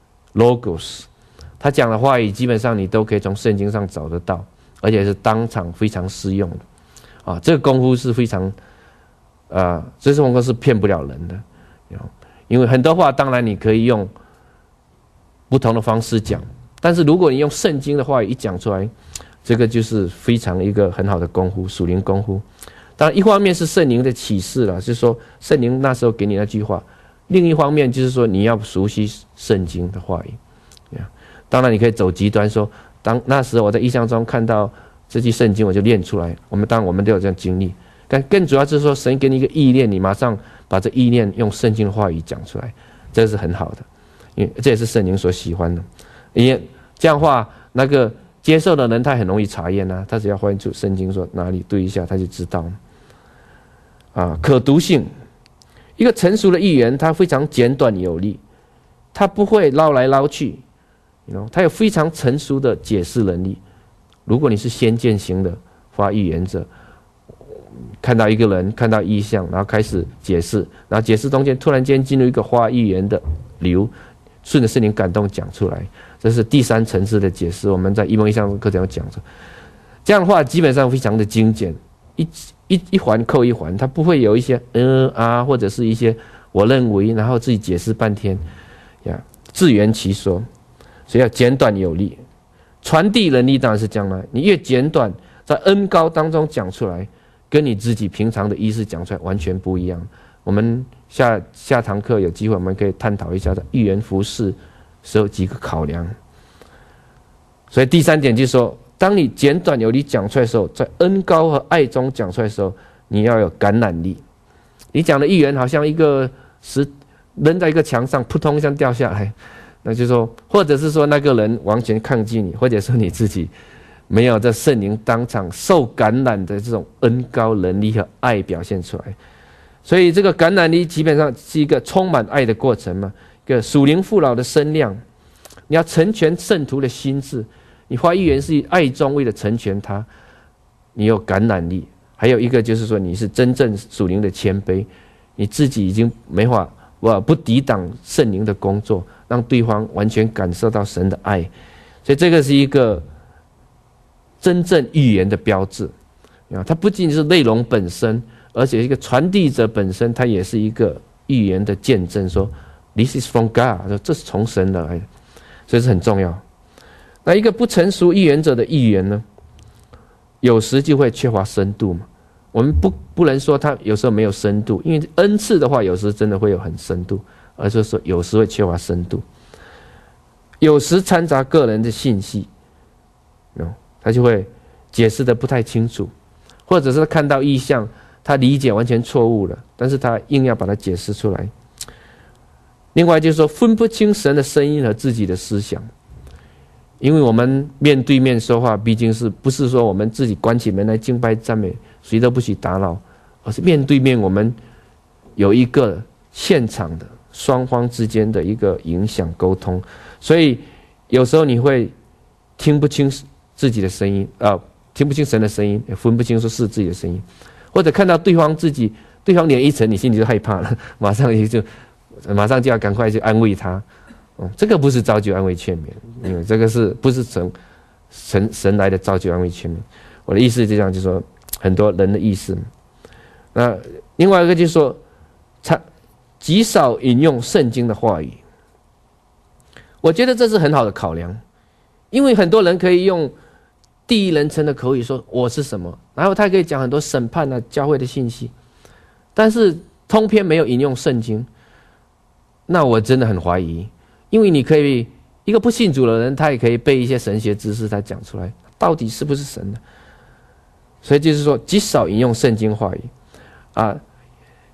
Logos， 他讲的话语基本上你都可以从圣经上找得到，而且是当场非常适用的这个功夫是非常这种功夫是骗不了人的，因为很多话当然你可以用不同的方式讲，但是如果你用圣经的话语一讲出来，这个就是非常一个很好的功夫，属灵功夫。当然一方面是圣灵的启示了，就是说圣灵那时候给你那句话，另一方面就是说你要熟悉圣经的话语。当然你可以走极端说，当那时候我在异象中看到这句圣经我就念出来，当然我们都有这样经历，但更主要就是说神给你一个意念，你马上把这意念用圣经的话语讲出来，这是很好的，因为这也是圣灵所喜欢的。因为这样的话那个接受的人他很容易查验啊，他只要翻出圣经说哪里对一下他就知道可读性，一个成熟的预言它非常简短有力，它不会绕来绕去，它有非常成熟的解释能力。如果你是先见型的发预言者，看到一个人看到异象，然后开始解释，然后解释中间突然间进入一个发预言的流，顺着圣灵感动讲出来，这是第三层次的解释，我们在异梦异象课程有讲着。这样的话基本上非常的精简，一环扣一环，它不会有一些或者是一些我认为，然后自己解释半天自圆其说，所以要简短有力。传递能力当然是这样了，你越简短，在恩膏当中讲出来，跟你自己平常的意思讲出来完全不一样。我们下堂课有机会我们可以探讨一下在预言服事时候几个考量。所以第三点就是说，当你简短有力讲出来的时候，在恩膏和爱中讲出来的时候，你要有感染力。你讲的预言好像一个扔在一个墙上扑通一下掉下来，那就是说，或者是说那个人完全抗拒你，或者说你自己没有在圣灵当场受感染的这种恩膏能力和爱表现出来。所以这个感染力基本上是一个充满爱的过程嘛，一个属灵父老的身量。你要成全圣徒的心智，你发预言是以爱中为了成全他，你有感染力。还有一个就是说，你是真正属灵的谦卑，你自己已经没法不抵挡圣灵的工作，让对方完全感受到神的爱。所以这个是一个真正预言的标志。它不仅是内容本身，而且一个传递者本身，他也是一个预言的见证，说 This is from God， 说这是从神而来的，所以是很重要。那一个不成熟预言者的预言呢，有时就会缺乏深度嘛。我们不能说他有时候没有深度，因为恩赐的话，有时真的会有很深度，而是说有时会缺乏深度，有时掺杂个人的信息，他就会解释的不太清楚，或者是看到异象，他理解完全错误了，但是他硬要把它解释出来。另外就是说，分不清神的声音和自己的思想。因为我们面对面说话，毕竟是不是说我们自己关起门来敬拜赞美，谁都不许打扰，而是面对面，我们有一个现场的双方之间的一个影响沟通，所以有时候你会听不清自己的声音，听不清神的声音，也分不清说是自己的声音，或者看到对方脸一沉，你心里就害怕了，马上就要赶快去安慰他。这个不是造就安慰劝勉，因为这个是不是神来的造就安慰劝勉。我的意思就这样，就是说很多人的意思。那另外一个就是说，他极少引用圣经的话语。我觉得这是很好的考量，因为很多人可以用第一人称的口语说我是什么，然后他可以讲很多审判啊、教会的信息，但是通篇没有引用圣经，那我真的很怀疑。因为你可以一个不信主的人，他也可以背一些神学知识，他讲出来到底是不是神的。所以就是说极少引用圣经话语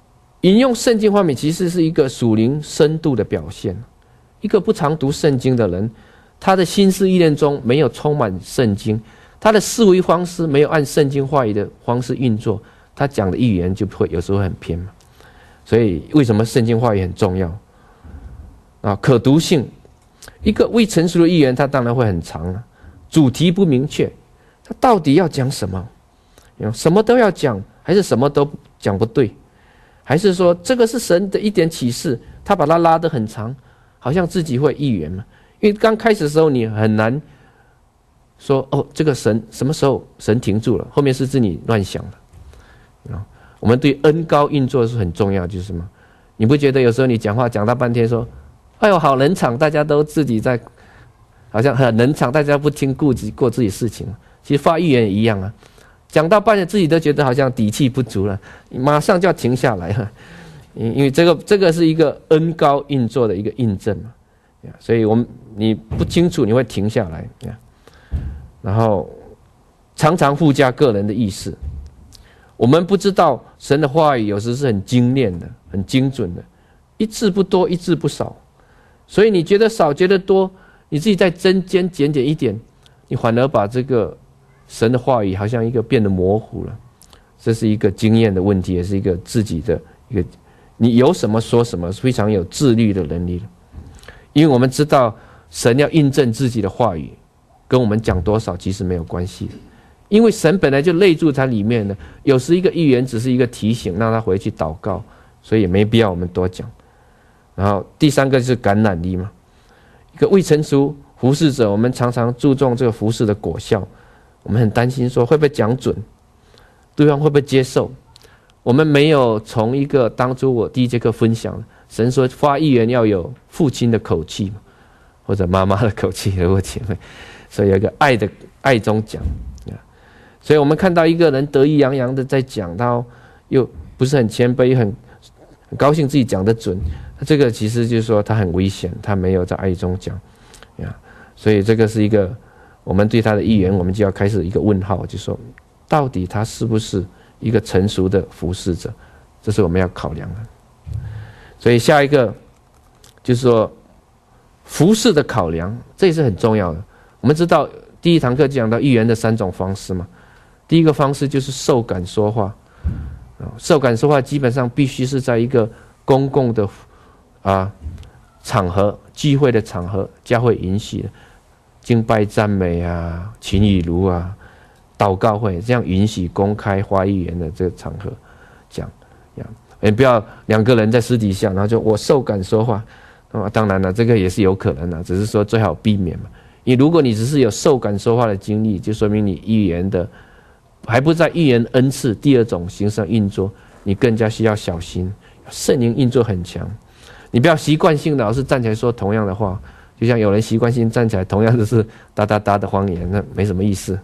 引用圣经画面其实是一个属灵深度的表现。一个不常读圣经的人，他的心思意念中没有充满圣经，他的思维方式没有按圣经话语的方式运作，他讲的预言就会有时候很偏嘛。所以为什么圣经话语很重要啊？可读性，一个未成熟的预言，它当然会很长啊，主题不明确，他到底要讲什么？什么都要讲，还是什么都讲不对？还是说这个是神的一点启示，他把它拉得很长，好像自己会预言嘛？因为刚开始的时候你很难说哦，这个神什么时候神停住了，后面是自己乱想的。我们对恩高运作是很重要，就是什么？你不觉得有时候你讲话讲到半天说，哎呦好冷场，大家都自己在，好像很冷场，大家不听顾及过自己事情。其实发预言也一样啊，讲到半天自己都觉得好像底气不足了，马上就要停下来了，因为这个是一个恩高运作的一个印证嘛。所以你不清楚你会停下来，然后常常附加个人的意思。我们不知道神的话语有时是很精炼的，很精准的，一字不多，一字不少。所以你觉得少，觉得多，你自己再增减一点，你反而把这个神的话语好像一个变得模糊了。这是一个经验的问题，也是一个自己的一个，你有什么说什么，非常有自律的能力。因为我们知道神要印证自己的话语，跟我们讲多少其实没有关系的。因为神本来就内住在里面的，有时一个预言只是一个提醒，让他回去祷告，所以也没必要我们多讲。然后第三个就是感染力嘛，一个未成熟服侍者，我们常常注重这个服侍的果效，我们很担心说会不会讲准，对方会不会接受。我们没有从一个当初我第一节课分享，神说发预言要有父亲的口气嘛，或者妈妈的口气，如果姐妹，所以有一个爱中讲。所以我们看到一个人得意洋洋的在讲，他又不是很谦卑，很高兴自己讲得准，这个其实就是说他很危险，他没有在爱中讲，所以这个是一个我们对他的预言，我们就要开始一个问号，就是说到底他是不是一个成熟的服侍者，这是我们要考量的。所以下一个就是说服侍的考量，这也是很重要的。我们知道第一堂课讲到预言的3种方式嘛。第一个方式就是受感说话，受感说话基本上必须是在一个公共的场合、聚会的场合，教会允许的，敬拜赞美啊、情雨如啊、祷告会，这样允许公开发预言的这个场合讲，不要2个人在私底下，然后就我受感说话，当然了，这个也是有可能的，只是说最好避免嘛。因为如果你只是有受感说话的经历，就说明你预言的还不在预言恩赐第2种形式上运作，你更加需要小心。圣灵运作很强，你不要习惯性的老是站起来说同样的话，就像有人习惯性站起来同样的是哒哒哒的方言，那没什么意思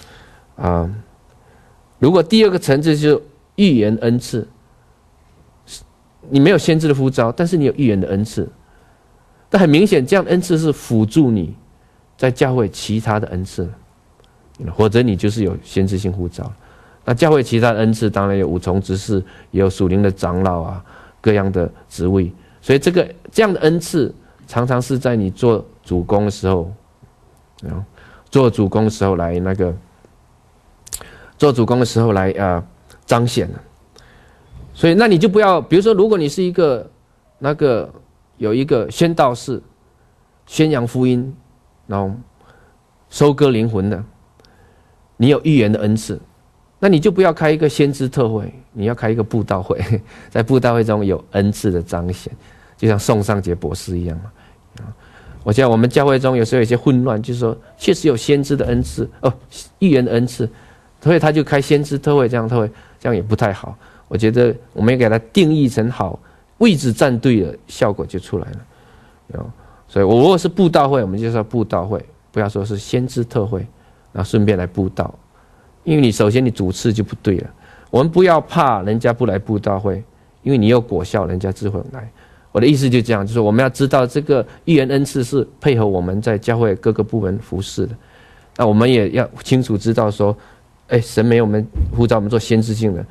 如果第2个层次就是预言恩赐，你没有先知的呼召，但是你有预言的恩赐，但很明显这样的恩赐是辅助你在教会其他的恩赐，或者你就是有先知性呼召。那教会其他的恩赐当然有5重执事，也有属灵的长老啊，各样的职位。所以这样的恩赐常常是在你做主工的时候，做主工的时候来彰显的。所以那你就不要，比如说如果你是一个有一个宣道士，宣扬福音，然后收割灵魂的，你有预言的恩赐，那你就不要开一个先知特会，你要开一个布道会，在布道会中有恩赐的彰显，就像宋尚杰博士一样嘛。我觉得我们教会中有时候有些混乱，就是说确实有先知的恩赐预言的恩赐，所以他就开先知特会，这样特会这样也不太好。我觉得我们要给它定义成好，位置站对了，效果就出来了。所以我如果是布道会，我们就说布道会，不要说是先知特会，然后顺便来布道，因为你首先你主次就不对了。我们不要怕人家不来布道会，因为你有果效，人家自会来。我的意思就这样，就是我们要知道这个预言恩赐是配合我们在教会各个部门服侍的，那我们也要清楚知道说，神没有我们呼召我们做先知性的，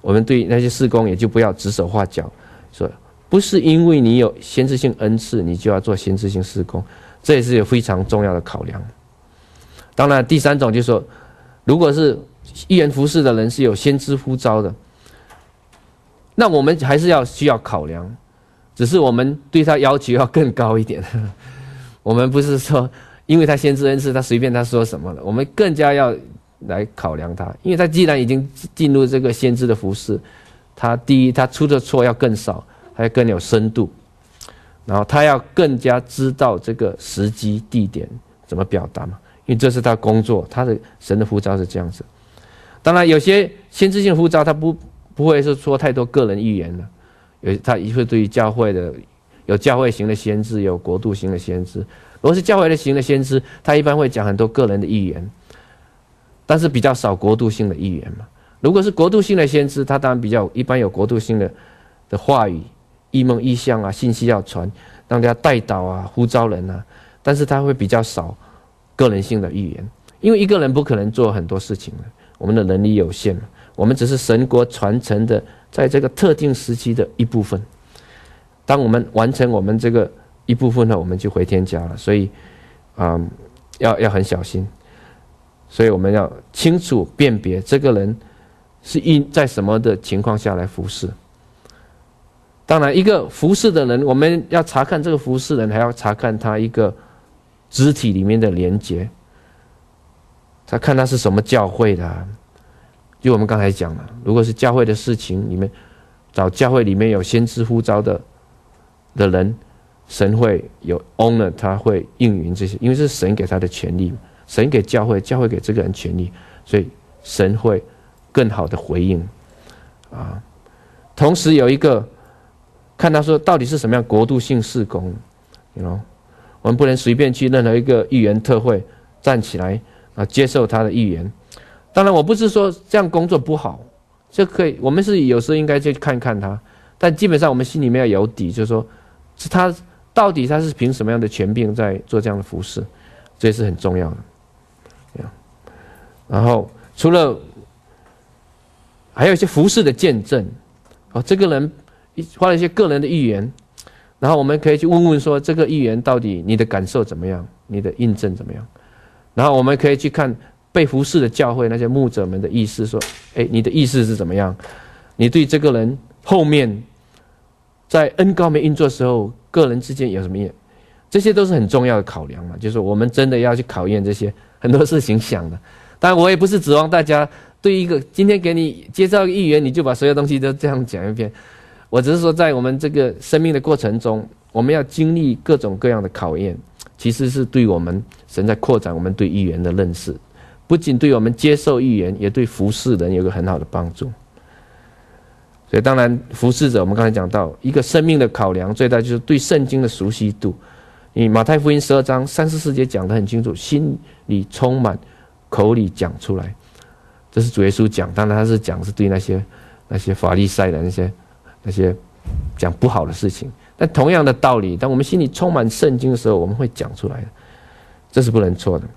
我们对那些事工也就不要指手画脚，说不是因为你有先知性恩赐，你就要做先知性事工，这也是有非常重要的考量。当然，第三种就是说，如果是预言服事的人是有先知呼召的，那我们还是需要考量，只是我们对他要求要更高一点。我们不是说因为他先知恩赐，他随便他说什么了，我们更加要来考量他，因为他既然已经进入这个先知的服事，他第一他出的错要更少，还要更有深度，然后他要更加知道这个时机地点怎么表达嘛，因为这是他工作，他的神的呼召是这样子。当然有些先知性呼召他不会是说太多个人预言的，他会对于教会的有教会型的先知，有国度型的先知。如果是教会型的先知，他一般会讲很多个人的预言，但是比较少国度性的预言嘛。如果是国度性的先知，他当然比较一般有国度性的话语、异梦、异象啊，信息要传，让大家带导啊、呼召人啊，但是他会比较少个人性的预言，因为一个人不可能做很多事情的，我们的能力有限嘛，我们只是神国传承的在这个特定时期的一部分。当我们完成我们这个一部分呢，我们就回天家了。所以，要很小心。所以我们要清楚辨别这个人是在什么的情况下来服侍。当然，一个服侍的人，我们要查看这个服侍人，还要查看他一个肢体里面的连结，他看他是什么教会的啊。就我们刚才讲了，如果是教会的事情里面，找教会里面有先知呼召的人，神会有 honor， 他会应允这些，因为是神给他的权利，神给教会，教会给这个人权利，所以神会更好的回应啊。同时有一个看他说到底是什么样国度性事工，我们不能随便去任何一个预言特会站起来啊接受他的预言。当然，我不是说这样工作不好，这可以，我们是有时候应该去看看他，但基本上我们心里面要有底，就是说他到底他是凭什么样的权柄在做这样的服事，这也是很重要的。然后除了还有一些服事的见证，这个人花了一些个人的预言，然后我们可以去问问说这个预言到底你的感受怎么样，你的印证怎么样，然后我们可以去看被服事的教会那些牧者们的意思，说你的意思是怎么样，你对这个人后面在恩膏没运作的时候个人之间有什么验，这些都是很重要的考量嘛，就是我们真的要去考验这些很多事情想的。当然我也不是指望大家对一个今天给你介绍一个预言你就把所有东西都这样讲一遍，我只是说在我们这个生命的过程中，我们要经历各种各样的考验，其实是对我们神在扩展我们对预言的认识，不仅对我们接受预言，也对服侍人有个很好的帮助。所以当然服侍者我们刚才讲到一个生命的考量，最大就是对圣经的熟悉度。你马太福音12章34节讲得很清楚，心里充满，口里讲出来，这是主耶稣讲，当然他是讲是对那些法利赛的那些讲不好的事情，但同样的道理，当我们心里充满圣经的时候，我们会讲出来的，这是不能错的。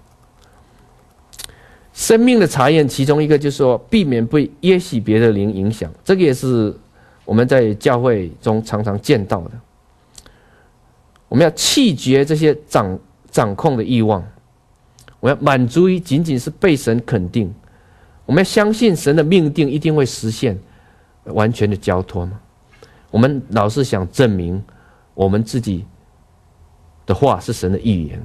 生命的查验，其中一个就是说避免被耶洗别的灵影响，这个也是我们在教会中常常见到的。我们要弃绝这些掌控的欲望，我们要满足于仅仅是被神肯定，我们要相信神的命定一定会实现，完全的交托嘛。我们老是想证明我们自己的话是神的预言，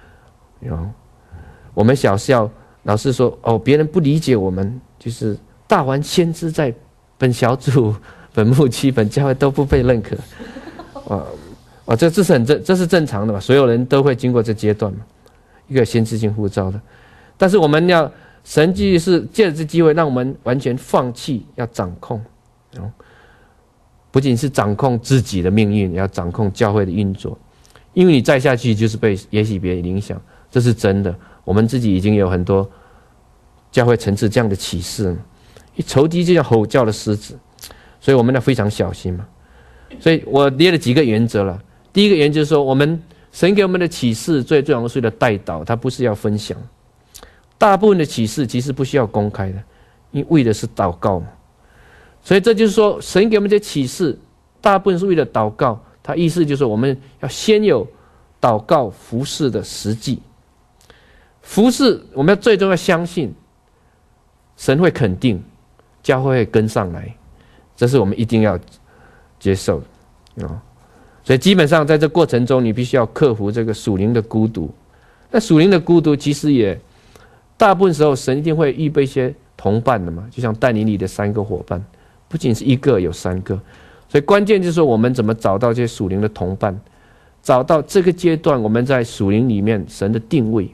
我们小笑老是说别人不理解我们，就是大环先知在本小组、本牧区、本教会都不被认可，这是正常的嘛，所有人都会经过这阶段嘛，一个先知性呼召的。但是我们要神就是借着这机会，让我们完全放弃要掌控，不仅是掌控自己的命运，也要掌控教会的运作，因为你再下去就是被耶洗别影响，这是真的。我们自己已经有很多教会层次这样的启示，仇敌就像吼叫的狮子，所以我们要非常小心嘛。所以我列了几个原则了。第一个原则就是说，我们神给我们的启示最重要是的带导，它不是要分享。大部分的启示其实不需要公开的，因为为的是祷告嘛。 所以这就是说，神给我们这些启示，大部分是为了祷告。他意思就是说，我们要先有祷告服事的实际。服事，我们最终要相信，神会肯定，教会会跟上来，这是我们一定要接受的啊。所以基本上在这过程中，你必须要克服这个属灵的孤独。那属灵的孤独，其实也大部分时候，神一定会预备一些同伴的嘛，就像但以理的3个伙伴，不仅是1个，有3个。所以关键就是说，我们怎么找到这些属灵的同伴，找到这个阶段我们在属灵里面神的定位。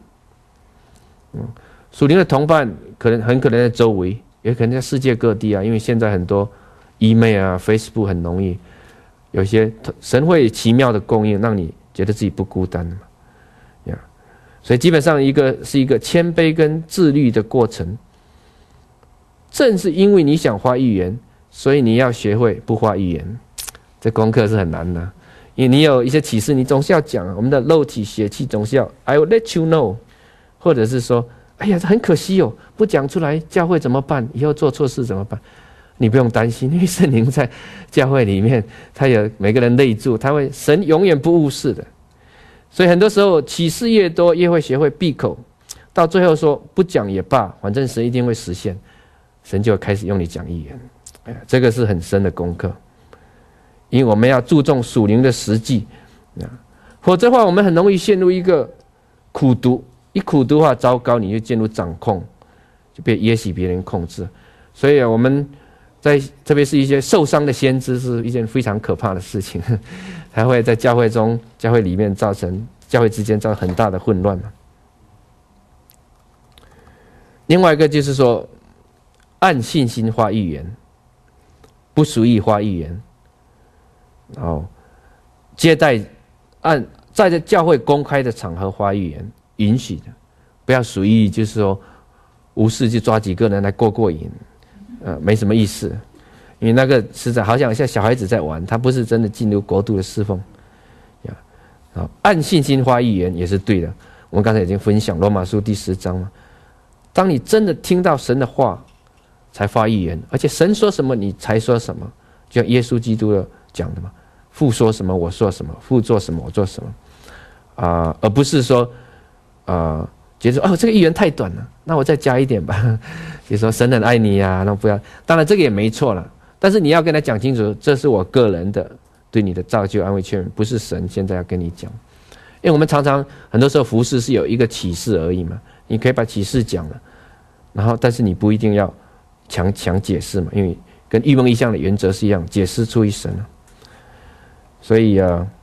属灵的同伴很可能在周围，也可能在世界各地啊，因为现在很多 email 啊 Facebook 很容易，有些神会奇妙的供应，让你觉得自己不孤单嘛。所以基本上是一个谦卑跟自律的过程。正是因为你想发预言，所以你要学会不发预言。这功课是很难的，因为你有一些启示，你总是要讲。我们的肉体血气总是要 I will let you know， 或者是说，哎呀，很可惜哦，不讲出来，教会怎么办？以后做错事怎么办？你不用担心，因为圣灵在教会里面，他有每个人内住，神永远不误事的。所以很多时候启示越多，越会学会闭口，到最后说不讲也罢，反正神一定会实现，神就开始用你讲预言。这个是很深的功课，因为我们要注重属灵的实际，否则的话我们很容易陷入一个苦读，一苦读的话糟糕，你就进入掌控，就被也许别人控制。所以我们特别是一些受伤的先知，是一件非常可怕的事情，才会在教会里面造成教会之间造成很大的混乱。另外一个就是说，按信心发预言，不属意发预言，然后接待在教会公开的场合发预言，允许的，不要属意就是说无事就抓几个人来过瘾，没什么意思，因为那个实在好像小孩子在玩，他不是真的进入国度的侍奉。按信心发预言也是对的。我们刚才已经分享罗马书第10章了。当你真的听到神的话，才发预言，而且神说什么你才说什么，就像耶稣基督讲的嘛，父说什么我说什么，父做什么我做什么，而不是说觉得这个预言太短了，那我再加一点吧。比如说神很爱你呀，那不要。当然这个也没错了，但是你要跟他讲清楚，这是我个人的对你的造就、安慰、劝勉，不是神现在要跟你讲。因为我们常常很多时候服事是有一个启示而已嘛，你可以把启示讲了，然后但是你不一定要强解释嘛，因为跟异梦异象的原则是一样，解释出于神。所以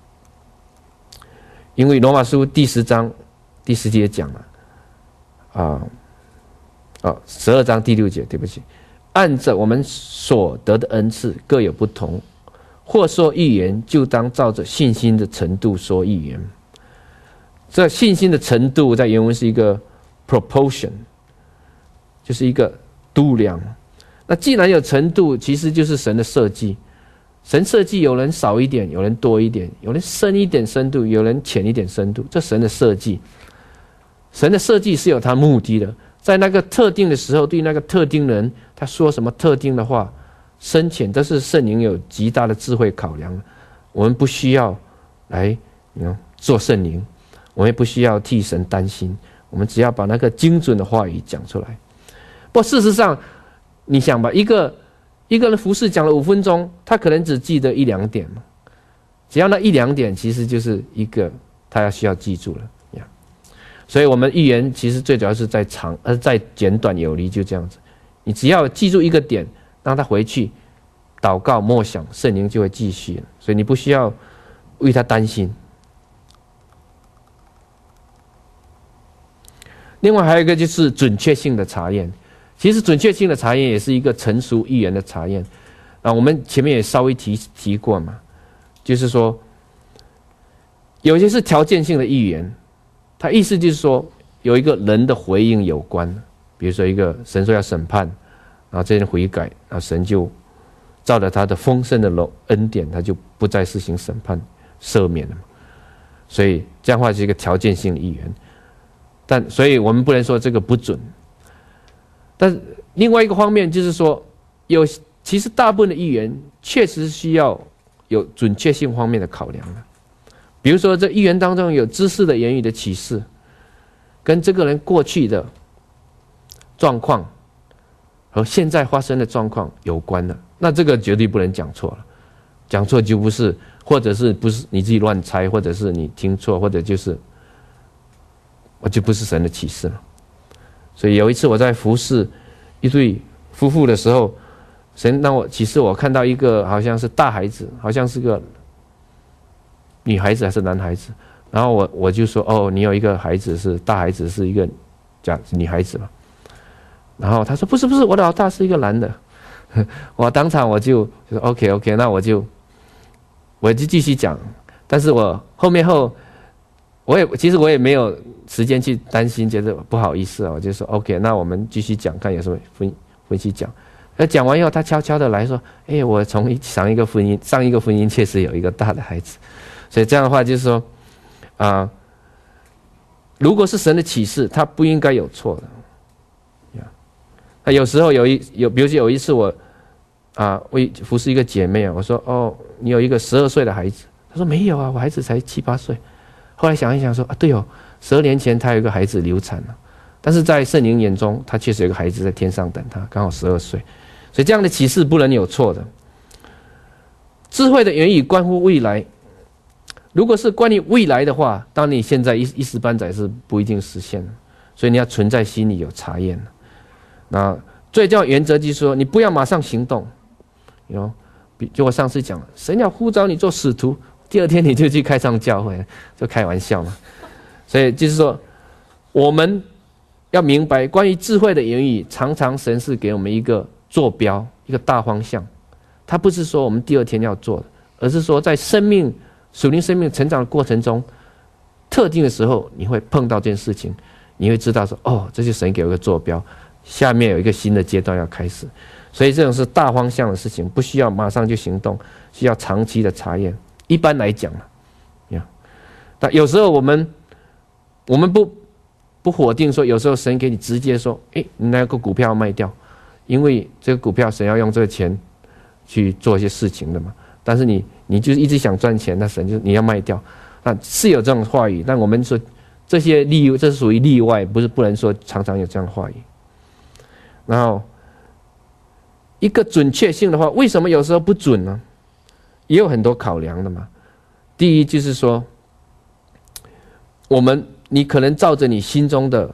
因为罗马书第10章第10节讲了，12章第6节，对不起，按着我们所得的恩赐各有不同，或说预言，就当照着信心的程度说预言。这信心的程度在原文是一个 proportion， 就是一个度量。那既然有程度，其实就是神的设计。神设计有人少一点，有人多一点，有人深一点深度，有人浅一点深度，这神的设计。神的设计是有他目的的，在那个特定的时候，对那个特定人，他说什么特定的话，深浅都是圣灵有极大的智慧考量。我们不需要来做圣灵，我们也不需要替神担心，我们只要把那个精准的话语讲出来。不过事实上，你想吧，一个人服事讲了5分钟，他可能只记得1-2点嘛，只要那1-2点，其实就是一个他需要记住了。所以我们预言其实最主要是在在简短有力，就这样子。你只要记住一个点，让他回去祷告默想，圣灵就会继续了。所以你不需要为他担心。另外还有一个就是准确性的查验。其实准确性的查验也是一个成熟预言的查验。我们前面也稍微提过嘛，就是说有些是条件性的预言。他意思就是说，有一个人的回应有关，比如说一个神说要审判，然后这人悔改，然后神就照着他的丰盛的恩典，他就不再施行审判，赦免了嘛。所以这样的话是一个条件性的预言，所以我们不能说这个不准。但另外一个方面就是说， 其实大部分的预言确实需要有准确性方面的考量的。比如说，这预言当中有知识的言语的启示，跟这个人过去的状况和现在发生的状况有关的，那这个绝对不能讲错了。讲错就不是，或者是不是你自己乱猜，或者是你听错，或者就是我就不是神的启示了。所以有一次我在服侍一对夫妇的时候，神让我启示，我看到一个好像是大孩子，好像是个女孩子还是男孩子，然后我就说，哦，你有一个孩子是大孩子，是一个女孩子嘛。然后他说不是，我的老大是一个男的。我当场我就说 OK， 那我就继续讲。但是我其实我也没有时间去担心，觉得不好意思啊，我就说 OK， 那我们继续讲，看有什么分析讲。讲完以后，他悄悄的来说，我从上一个婚姻确实有一个大的孩子。所以这样的话就是说如果是神的启示，他不应该有错的。那有时候比如说有一次我为服侍一个姐妹，我说，哦，你有一个12岁的孩子。她说没有啊，我孩子才7、8岁。后来想一想说，对哦，12年前他有一个孩子流产了，但是在圣灵眼中，他确实有一个孩子在天上等他，刚好12岁。所以这样的启示不能有错的。智慧的言语关乎未来，如果是关于未来的话，当你现在一时半载是不一定实现的，所以你要存在心里有查验。那最重要原则就是说，你不要马上行动。就我上次讲了，神要呼召你做使徒，第二天你就去开创教会，就开玩笑嘛。所以就是说，我们要明白，关于智慧的言语，常常神是给我们一个坐标，一个大方向。它不是说我们第二天要做的，而是说在属灵生命成长的过程中，特定的时候你会碰到这件事情，你会知道说，哦，这是神给我一个坐标，下面有一个新的阶段要开始。所以这种是大方向的事情，不需要马上就行动，需要长期的查验。一般来讲但有时候我们不否定说，有时候神给你直接说，你那个股票要卖掉，因为这个股票神要用这个钱去做一些事情的嘛。但是你就是一直想赚钱，那神就你要卖掉，那是有这种话语。但我们说这是属于例外，不能说常常有这样的话语。然后一个准确性的话，为什么有时候不准呢？也有很多考量的嘛。第一就是说，你可能照着你心中的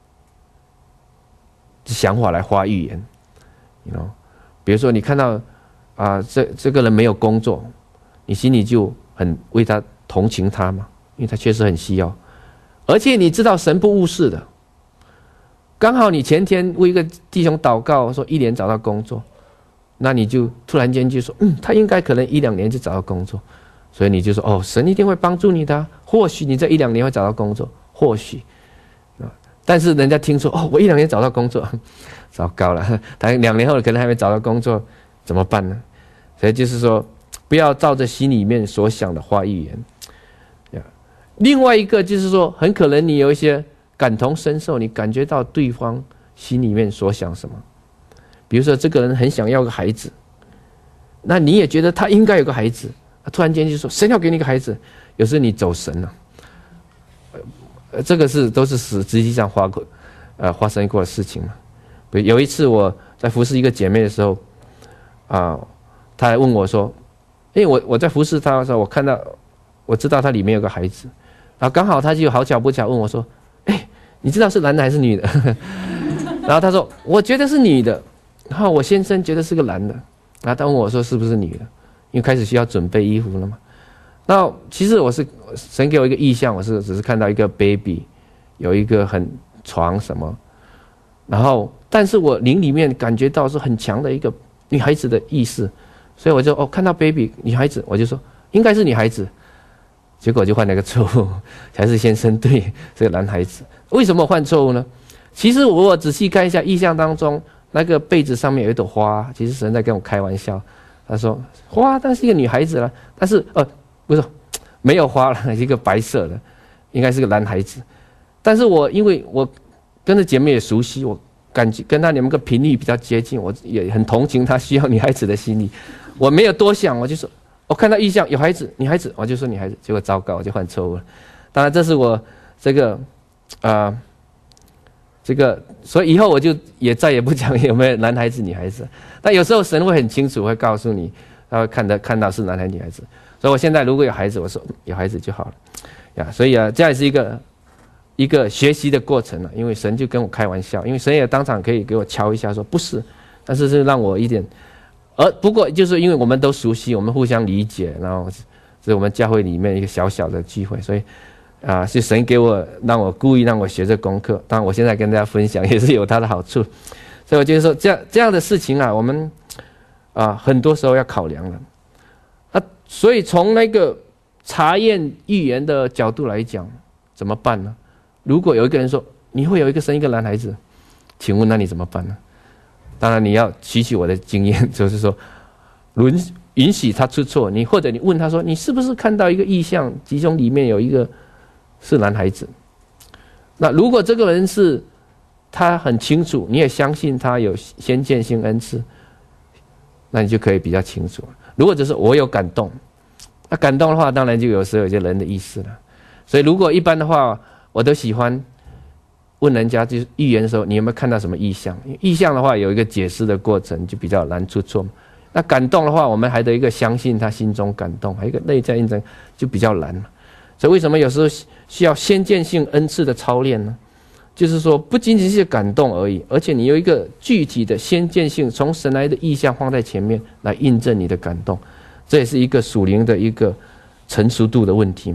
想法来发预言，比如说你看到这个人没有工作，你心里就很为他同情他嘛，因为他确实很需要，而且你知道神不误事的。刚好你前天为一个弟兄祷告，说1年找到工作，那你就突然间就说，他应该可能1、2年就找到工作，所以你就说，哦，神一定会帮助你的，或许你这1、2年会找到工作，或许。但是人家听说，哦，我1、2年找到工作，糟糕了，他2年后可能还没找到工作，怎么办呢？所以就是说，不要照着心里面所想的发预言。另外一个就是说，很可能你有一些感同身受，你感觉到对方心里面所想什么。比如说这个人很想要个孩子，那你也觉得他应该有个孩子，突然间就说神要给你个孩子，有时候你走神了。这个都是实际上发生过的事情嘛。有一次我在服侍一个姐妹的时候，她还问我说，我在服侍她的时候，我知道她里面有个孩子，然后刚好她就好巧不巧问我说，你知道是男的还是女的？然后她说我觉得是女的，然后我先生觉得是个男的，然后她问我说是不是女的，因为开始需要准备衣服了嘛。那其实神给我一个意象，我只是看到一个 baby， 有一个很床什么，然后但是我灵里面感觉到是很强的一个女孩子的意识，所以我就看到 baby 女孩子，我就说应该是女孩子，结果就犯了个错误，才是先生对这个男孩子。为什么犯错误呢？其实我仔细看一下意象当中，那个被子上面有一朵花，其实神在跟我开玩笑，他说花，但是一个女孩子了，但是不是没有花了，一个白色的，应该是个男孩子。但是因为我跟着姐妹也熟悉，我感觉跟你们个频率比较接近，我也很同情他需要女孩子的心理。我没有多想，我就说，我看到意象有孩子，女孩子，我就说女孩子，结果糟糕，我就犯错误了。当然，这是我这个所以以后我就也再也不讲有没有男孩子、女孩子。但有时候神会很清楚，会告诉你，他会看到是男孩女孩子。所以我现在如果有孩子，我说有孩子就好了呀。所以这也是一个学习的过程了。因为神就跟我开玩笑，因为神也当场可以给我敲一下说不是，但是是让我一点。不过就是因为我们都熟悉，我们互相理解，然后是我们教会里面一个小小的聚会，所以是神给我故意让我学这功课。当然我现在跟大家分享也是有它的好处。所以我觉得说这样的事情啊，我们很多时候要考量了。所以从那个查验预言的角度来讲，怎么办呢？如果有一个人说你会生一个男孩子，请问那你怎么办呢？当然你要汲取我的经验，就是说允许他出错，或者你问他说你是不是看到一个异象，其中里面有一个是男孩子。那如果这个人是他很清楚，你也相信他有先见性恩赐，那你就可以比较清楚。如果只是我有感动，那感动的话，当然就有时候有些人的意思了。所以如果一般的话，我都喜欢问人家，就是预言的时候，你有没有看到什么异象？异象的话，有一个解释的过程，就比较难出错。那感动的话，我们还得一个相信他心中感动，还有一个内在印证，就比较难。所以为什么有时候需要先见性恩赐的操练呢？就是说，不仅仅是感动而已，而且你有一个具体的先见性，从神来的意象放在前面来印证你的感动，这也是一个属灵的一个成熟度的问题嘛。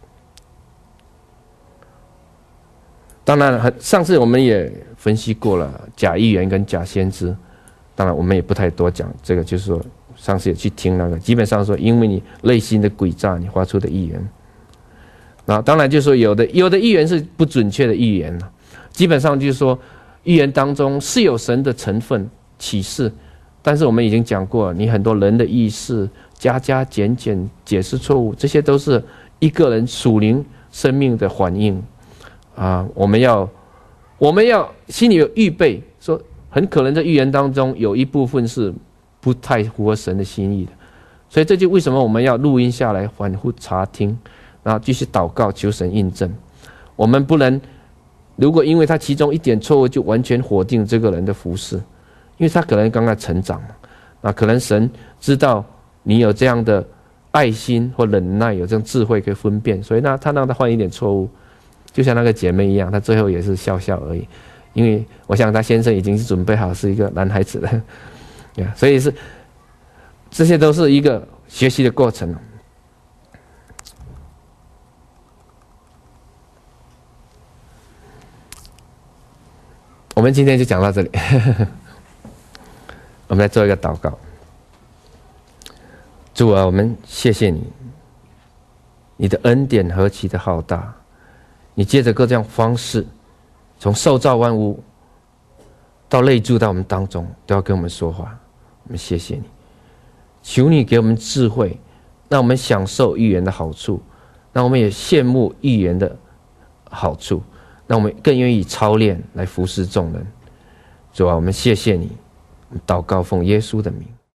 当然，上次我们也分析过了假预言跟假先知，当然我们也不太多讲这个，就是说上次也去听那个，基本上说因为你内心的诡诈，你发出的预言。那当然就是说有的预言是不准确的预言了。基本上就是说，预言当中是有神的成分启示，但是我们已经讲过，你很多人的意识加减解释错误，这些都是一个人属灵生命的反应我们要心里有预备，说很可能在预言当中有一部分是不太符合神的心意的，所以这就为什么我们要录音下来，反复查听，然后继续祷告求神印证。我们不能如果因为他其中一点错误就完全否定这个人的服事，因为他可能刚刚成长嘛，可能神知道你有这样的爱心或忍耐，有这样智慧可以分辨，所以他让他犯一点错误，就像那个姐妹一样，她最后也是笑笑而已，因为我想她先生已经是准备好是一个男孩子了所以这些都是一个学习的过程。我们今天就讲到这里我们来做一个祷告。主啊，我们谢谢你，你的恩典何其的浩大，你借着各种方式，从受造万物到内住到我们当中，都要跟我们说话。我们谢谢你，求你给我们智慧，让我们享受预言的好处，让我们也羡慕预言的好处，让我们更愿意操练来服侍众人。主啊，我们谢谢你，祷告奉耶稣的名。